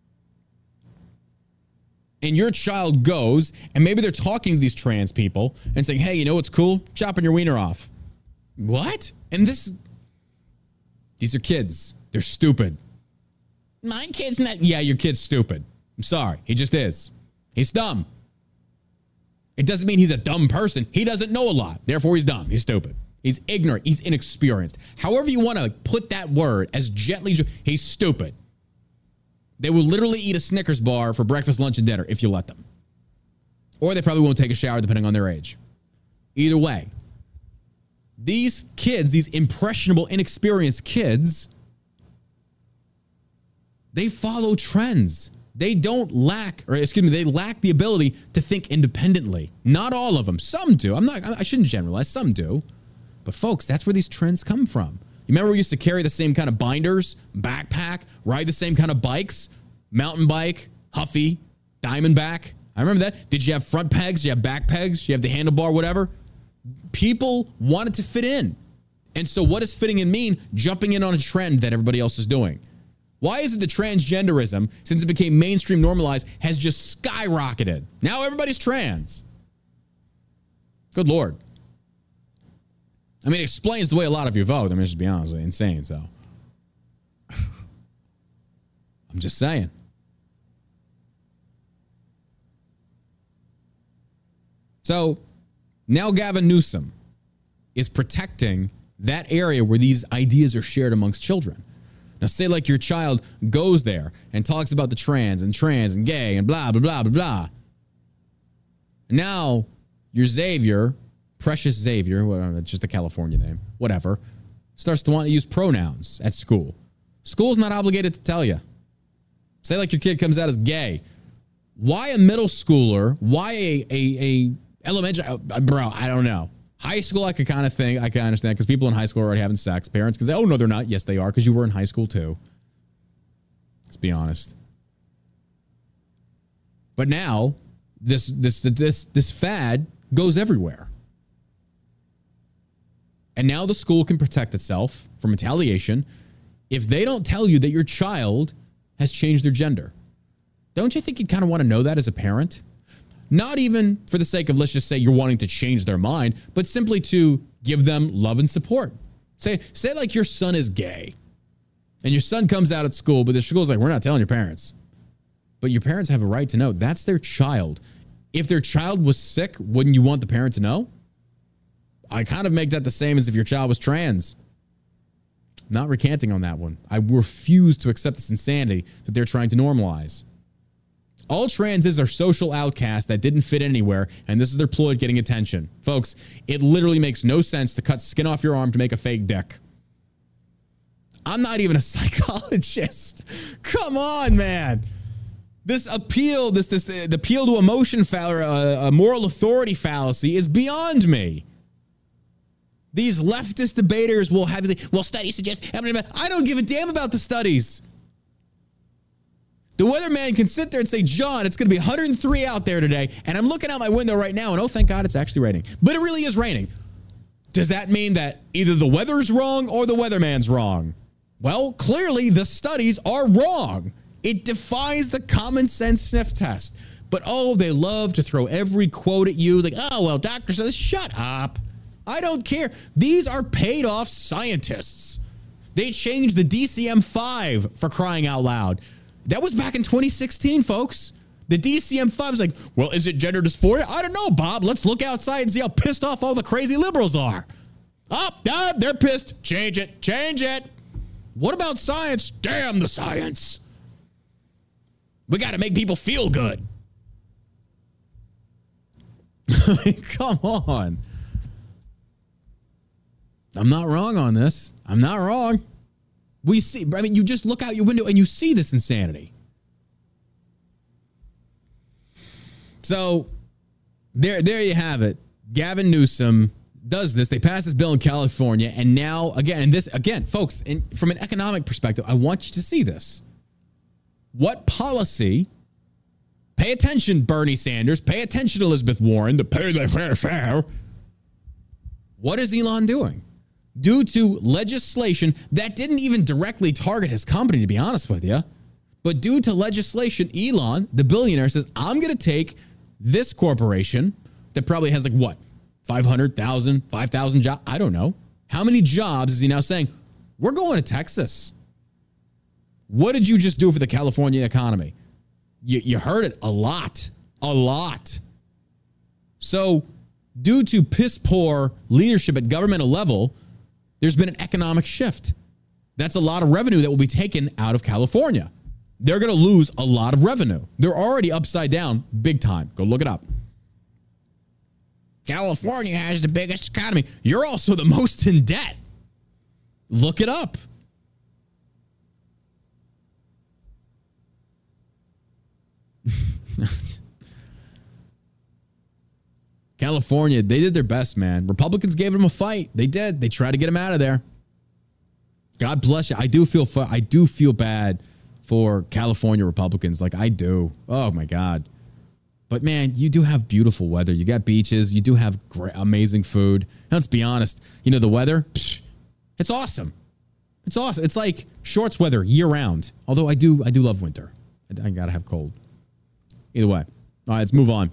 and your child goes, and maybe they're talking to these trans people and saying, hey, you know what's cool? Chopping your wiener off. What? And these are kids. They're stupid. My kid's not. Yeah, your kid's stupid. I'm sorry. He just is. He's dumb. It doesn't mean he's a dumb person. He doesn't know a lot. Therefore, he's dumb. He's stupid. He's ignorant. He's inexperienced. However you want to put that word as gently, he's stupid. They will literally eat a Snickers bar for breakfast, lunch, and dinner if you let them. Or they probably won't take a shower depending on their age. Either way, these kids, these impressionable, inexperienced kids, they follow trends. They they lack the ability to think independently. Not all of them. Some do. I shouldn't generalize. Some do. But folks, that's where these trends come from. You remember we used to carry the same kind of binders, backpack, ride the same kind of bikes, mountain bike, Huffy, Diamondback. I remember that. Did you have front pegs? Did you have back pegs? Did you have the handlebar, whatever? People wanted to fit in. And so what does fitting in mean? Jumping in on a trend that everybody else is doing. Why is it that transgenderism, since it became mainstream normalized, has just skyrocketed? Now everybody's trans. Good Lord. I mean, it explains the way a lot of you vote. I mean, just be honest with you, insane, so. I'm just saying. So now Gavin Newsom is protecting that area where these ideas are shared amongst children. Now, say like your child goes there and talks about the trans and gay and blah, blah, blah, blah, blah. Now, your Xavier, Precious Xavier, whatever, it's just a California name, whatever, starts to want to use pronouns at school. School's not obligated to tell you. Say like your kid comes out as gay. Why a middle schooler? Why a elementary? Bro, I don't know. High school, I could kind of think, I can understand, because people in high school are already having sex. Parents can say, oh, no, they're not. Yes, they are, because you were in high school, too. Let's be honest. But now, this fad goes everywhere. And now the school can protect itself from retaliation if they don't tell you that your child has changed their gender. Don't you think you'd kind of want to know that as a parent? Not even for the sake of, let's just say you're wanting to change their mind, but simply to give them love and support. Say like your son is gay and your son comes out at school, but the school's like, we're not telling your parents. But your parents have a right to know. That's their child. If their child was sick, wouldn't you want the parent to know? I kind of make that the same as if your child was trans. Not recanting on that one. I refuse to accept this insanity that they're trying to normalize. All transes are social outcasts that didn't fit anywhere, and this is their ploy at getting attention. Folks, it literally makes no sense to cut skin off your arm to make a fake dick. I'm not even a psychologist. Come on, man. This appeal, the appeal to emotion a moral authority fallacy is beyond me. These leftist debaters will have, well, studies suggest, I don't give a damn about the studies. The weatherman can sit there and say, John, it's going to be 103 out there today, and I'm looking out my window right now, and oh, thank God it's actually raining. But it really is raining. Does that mean that either the weather's wrong or the weatherman's wrong? Well, clearly the studies are wrong. It defies the common sense sniff test. But, oh, they love to throw every quote at you, like, oh, well, doctor says, shut up. I don't care. These are paid off scientists. They changed the DCM-5 for crying out loud. That was back in 2016, folks. The DCM-5 was like, well, is it gender dysphoria? I don't know, Bob. Let's look outside and see how pissed off all the crazy liberals are. Oh, they're pissed. Change it. Change it. What about science? Damn the science. We got to make people feel good. Come on. I'm not wrong on this. I'm not wrong. We see, I mean, you just look out your window and you see this insanity. So there you have it. Gavin Newsom does this. They passed this bill in California. And now, again, folks, from an economic perspective, I want you to see this. What policy, pay attention, Bernie Sanders, pay attention, Elizabeth Warren, to pay their fair share. What is Elon doing? Due to legislation that didn't even directly target his company, to be honest with you, but due to legislation, Elon, the billionaire, says, I'm going to take this corporation that probably has 500,000, 5,000 jobs. I don't know. How many jobs is he now saying? We're going to Texas. What did you just do for the California economy? You heard it. A lot. So due to piss poor leadership at governmental level, there's been an economic shift. That's a lot of revenue that will be taken out of California. They're going to lose a lot of revenue. They're already upside down big time. Go look it up. California has the biggest economy. You're also the most in debt. Look it up. California, they did their best, man. Republicans gave them a fight. They did. They tried to get him out of there. God bless you. I do feel bad for California Republicans. Like, I do. Oh, my God. But, man, you do have beautiful weather. You got beaches. You do have great, amazing food. And let's be honest. You know, the weather, it's awesome. It's awesome. It's like shorts weather year-round. Although I do love winter. I got to have cold. Either way. All right, let's move on.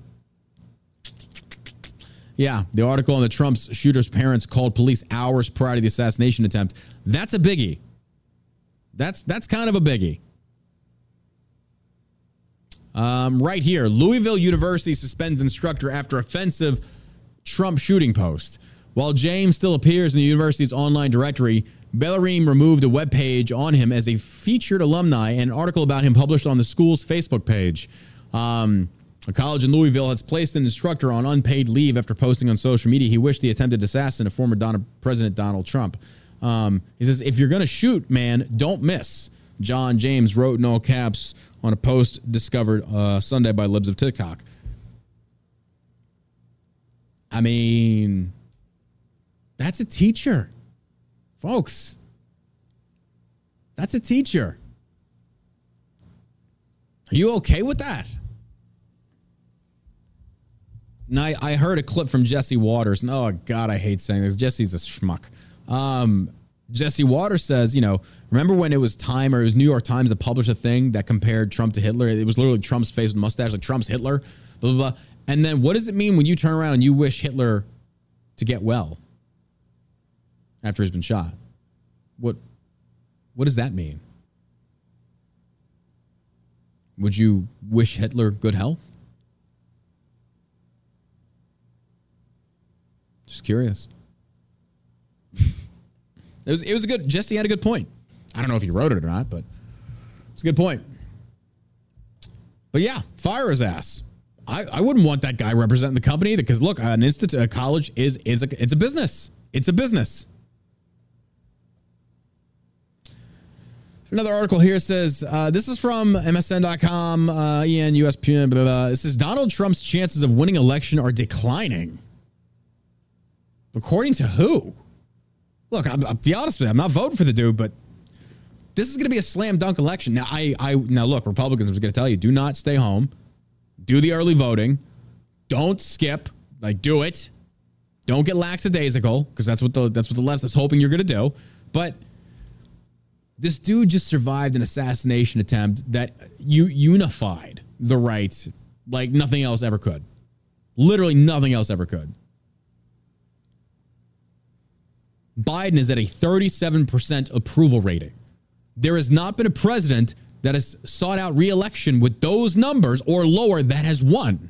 Yeah, the article on the Trump's shooter's parents called police hours prior to the assassination attempt. That's a biggie. That's kind of a biggie. Right here, Louisville University suspends instructor after offensive Trump shooting post. While James still appears in the university's online directory, Bellarmine removed a webpage on him as a featured alumni and an article about him published on the school's Facebook page. A college in Louisville has placed an instructor on unpaid leave after posting on social media he wished the attempted assassin of former President Donald Trump. He says, if you're going to shoot, man, don't miss. John James wrote in all caps on a post discovered Sunday by Libs of TikTok. I mean, that's a teacher. Folks, that's a teacher. Are you okay with that? Now, I heard a clip from Jesse Waters. And, oh, God, I hate saying this. Jesse's a schmuck. Jesse Waters says, you know, remember when it was Time or it was New York Times that published a thing that compared Trump to Hitler? It was literally Trump's face with mustache, like Trump's Hitler, blah, blah, blah. And then what does it mean when you turn around and you wish Hitler to get well after he's been shot? What does that mean? Would you wish Hitler good health? Just curious. It was a good, Jesse had a good point. I don't know if he wrote it or not, but it's a good point. But yeah, fire his ass. I wouldn't want that guy representing the company because look, an institute, a college it's a business. It's a business. Another article here says, this is from MSN.com, EN, USPN, blah, blah, blah. It says Donald Trump's chances of winning election are declining. According to who? Look, I'll be honest with you. I'm not voting for the dude, but this is going to be a slam dunk election. Now, now look, Republicans, I was going to tell you, do not stay home. Do the early voting. Don't skip. Like, do it. Don't get lackadaisical because that's what the left is hoping you're going to do. But this dude just survived an assassination attempt that unified the right like nothing else ever could. Literally nothing else ever could. Biden is at a 37% approval rating. There has not been a president that has sought out re-election with those numbers or lower that has won.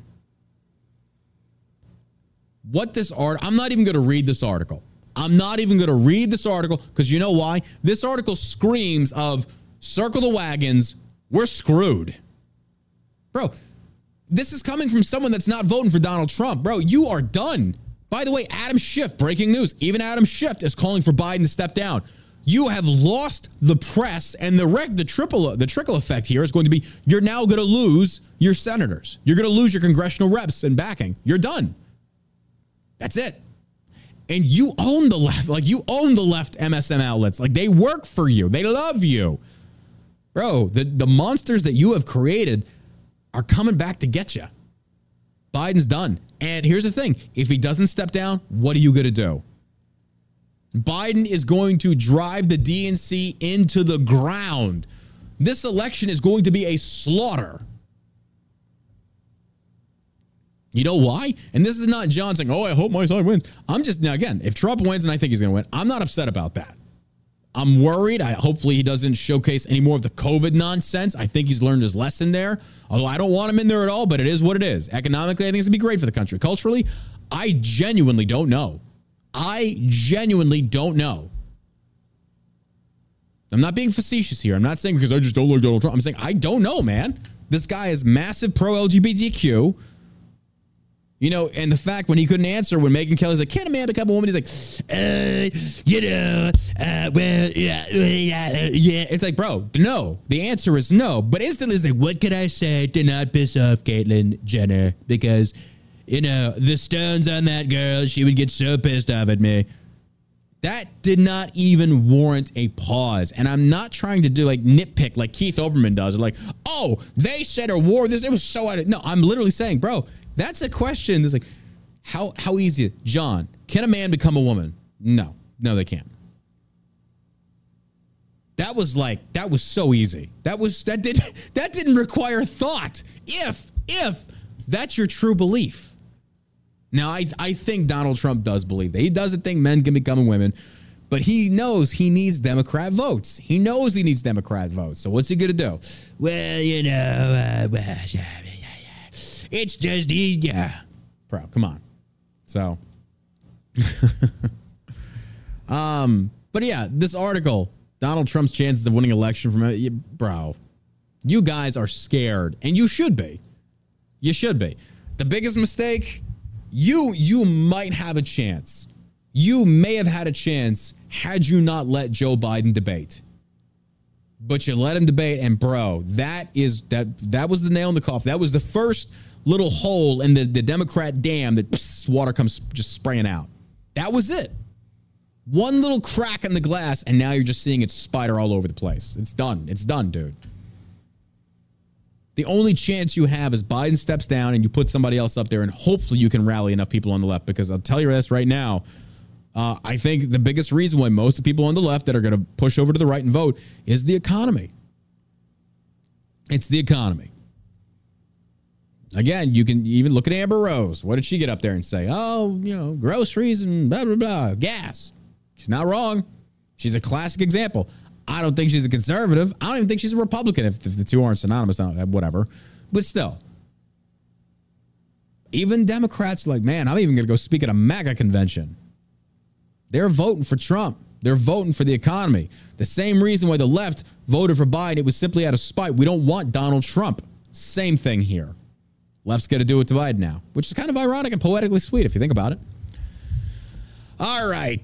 I'm not even going to read this article. I'm not even going to read this article because you know why? This article screams of circle the wagons, we're screwed. Bro, this is coming from someone that's not voting for Donald Trump. Bro, you are done. By the way, Adam Schiff, breaking news, even Adam Schiff is calling for Biden to step down. You have lost the press, and the trickle effect here is going to be you're now going to lose your senators. You're going to lose your congressional reps and backing. You're done. That's it. And you own the left. Like, you own the left MSM outlets. Like, they work for you. They love you. Bro, the monsters that you have created are coming back to get you. Biden's done. And here's the thing. If he doesn't step down, what are you going to do? Biden is going to drive the DNC into the ground. This election is going to be a slaughter. You know why? And this is not John saying, oh, I hope my side wins. I'm just, now again, if Trump wins and I think he's going to win, I'm not upset about that. I'm worried. Hopefully he doesn't showcase any more of the COVID nonsense. I think he's learned his lesson there. Although I don't want him in there at all, but it is what it is. Economically, I think it's going to be great for the country. Culturally, I genuinely don't know. I'm not being facetious here. I'm not saying because I just don't like Donald Trump. I'm saying I don't know, man. This guy is massive pro-LGBTQ. You know, and the fact when he couldn't answer when Megyn Kelly's like, can't a man become a woman? He's like, well, yeah. It's like, bro, no. The answer is no. But instantly it's like, what can I say to not piss off Caitlyn Jenner? Because, you know, the stones on that girl, she would get so pissed off at me. That did not even warrant a pause. And I'm not trying to do like nitpick like Keith Olbermann does. Like, oh, they said a war. It was so out of. No, I'm literally saying, bro, that's a question. It's like, how easy? John, can a man become a woman? No, they can't. That was so easy. That didn't require thought. If that's your true belief. Now, I think Donald Trump does believe that. He doesn't think men can become women, but he knows he needs Democrat votes. He knows he needs Democrat votes. So what's he going to do? Well, it's just, yeah. Bro, come on. So, but yeah, this article, Donald Trump's chances of winning election from, bro, you guys are scared, and you should be. You should be. The biggest mistake, you might have a chance. You may have had a chance had you not let Joe Biden debate. But you let him debate, and bro, that was the nail in the coffin. That was the first little hole in the Democrat dam that water comes just spraying out. That was it. One little crack in the glass, and now you're just seeing it spider all over the place. It's done. It's done, dude. The only chance you have is Biden steps down and you put somebody else up there, and hopefully you can rally enough people on the left, because I'll tell you this right now, I think the biggest reason why most of the people on the left that are going to push over to the right and vote is the economy. It's the economy. Again, you can even look at Amber Rose. What did she get up there and say? Oh, groceries and blah, blah, blah, gas. She's not wrong. She's a classic example. I don't think she's a conservative. I don't even think she's a Republican if the two aren't synonymous, whatever. But still, even Democrats are like, man, I'm even going to go speak at a MAGA convention. They're voting for Trump. They're voting for the economy. The same reason why the left voted for Biden, it was simply out of spite. We don't want Donald Trump. Same thing here. Left's got to do it to Biden now, which is kind of ironic and poetically sweet if you think about it. All right.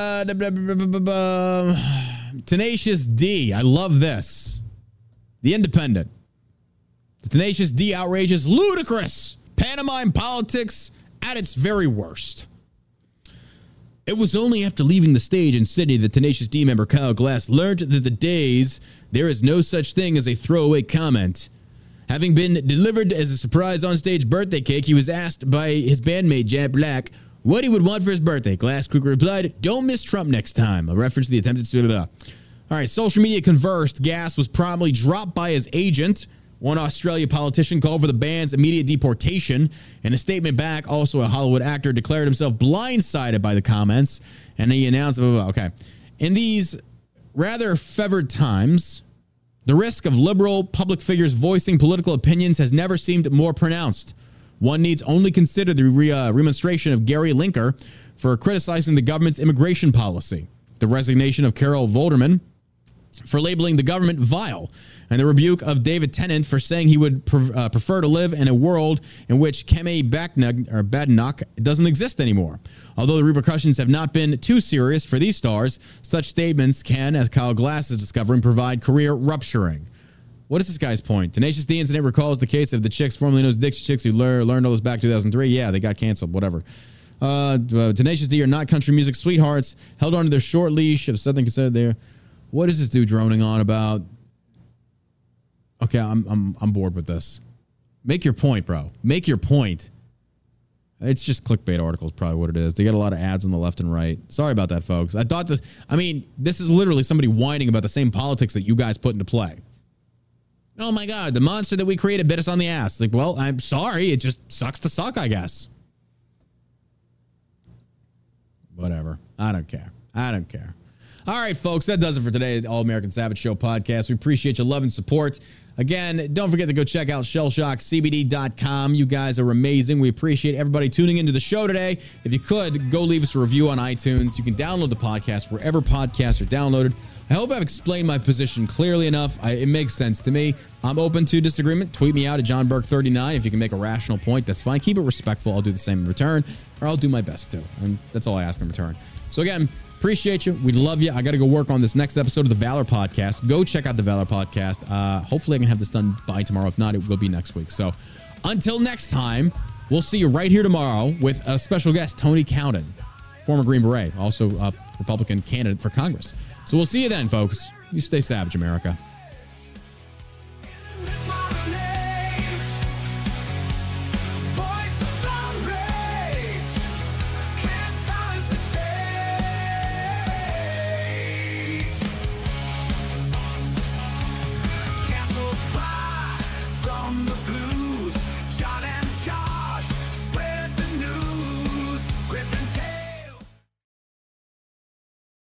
Tenacious D. I love this. The Independent. The Tenacious D outrage is ludicrous. Pantomime politics at its very worst. It was only after leaving the stage in Sydney that Tenacious D member Kyle Glass learned that the days there is no such thing as a throwaway comment. Having been delivered as a surprise onstage birthday cake, he was asked by his bandmate Jack Black what he would want for his birthday. Glass quickly replied, "Don't miss Trump next time," a reference to the attempted... Blah, blah, blah. All right, social media conversed. Gas was promptly dropped by his agent. One Australia politician called for the band's immediate deportation. In a statement back, also a Hollywood actor declared himself blindsided by the comments, and he announced... Blah, blah, blah. Okay. In these rather fevered times, the risk of liberal public figures voicing political opinions has never seemed more pronounced. One needs only consider the remonstration of Gary Linker for criticizing the government's immigration policy, the resignation of Carol Volderman for labeling the government vile, and the rebuke of David Tennant for saying he would prefer to live in a world in which Kemi Badenoch doesn't exist anymore. Although the repercussions have not been too serious for these stars, such statements can, as Kyle Glass is discovering, provide career rupturing. What is this guy's point? Tenacious D incident recalls the case of the chicks formerly known as Dixie Chicks who learned all this back in 2003. Yeah, they got canceled, whatever. Tenacious D are not country music sweethearts, held on to their short leash of something considered there. What is this dude droning on about? Okay, I'm bored with this. Make your point, bro. Make your point. It's just clickbait articles, probably what it is. They got a lot of ads on the left and right. Sorry about that, folks. I thought this... I mean, this is literally somebody whining about the same politics that you guys put into play. Oh my God, the monster that we created bit us on the ass. Like, well, I'm sorry. It just sucks to suck, I guess. Whatever. I don't care. I don't care. All right, folks, that does it for today, the All American Savage Show podcast. We appreciate your love and support. Again, don't forget to go check out shellshockcbd.com. You guys are amazing. We appreciate everybody tuning into the show today. If you could, go leave us a review on iTunes. You can download the podcast wherever podcasts are downloaded. I hope I've explained my position clearly enough. It makes sense to me. I'm open to disagreement. Tweet me out at JohnBurke39. If you can make a rational point, that's fine. Keep it respectful. I'll do the same in return, or I'll do my best to. And that's all I ask in return. So again, appreciate you. We love you. I got to go work on this next episode of the Valor Podcast. Go check out the Valor Podcast. Hopefully I can have this done by tomorrow. If not, it will be next week. So until next time, we'll see you right here tomorrow with a special guest, Tony Cowden, former Green Beret, also Republican candidate for Congress. So we'll see you then, folks. You stay savage, America.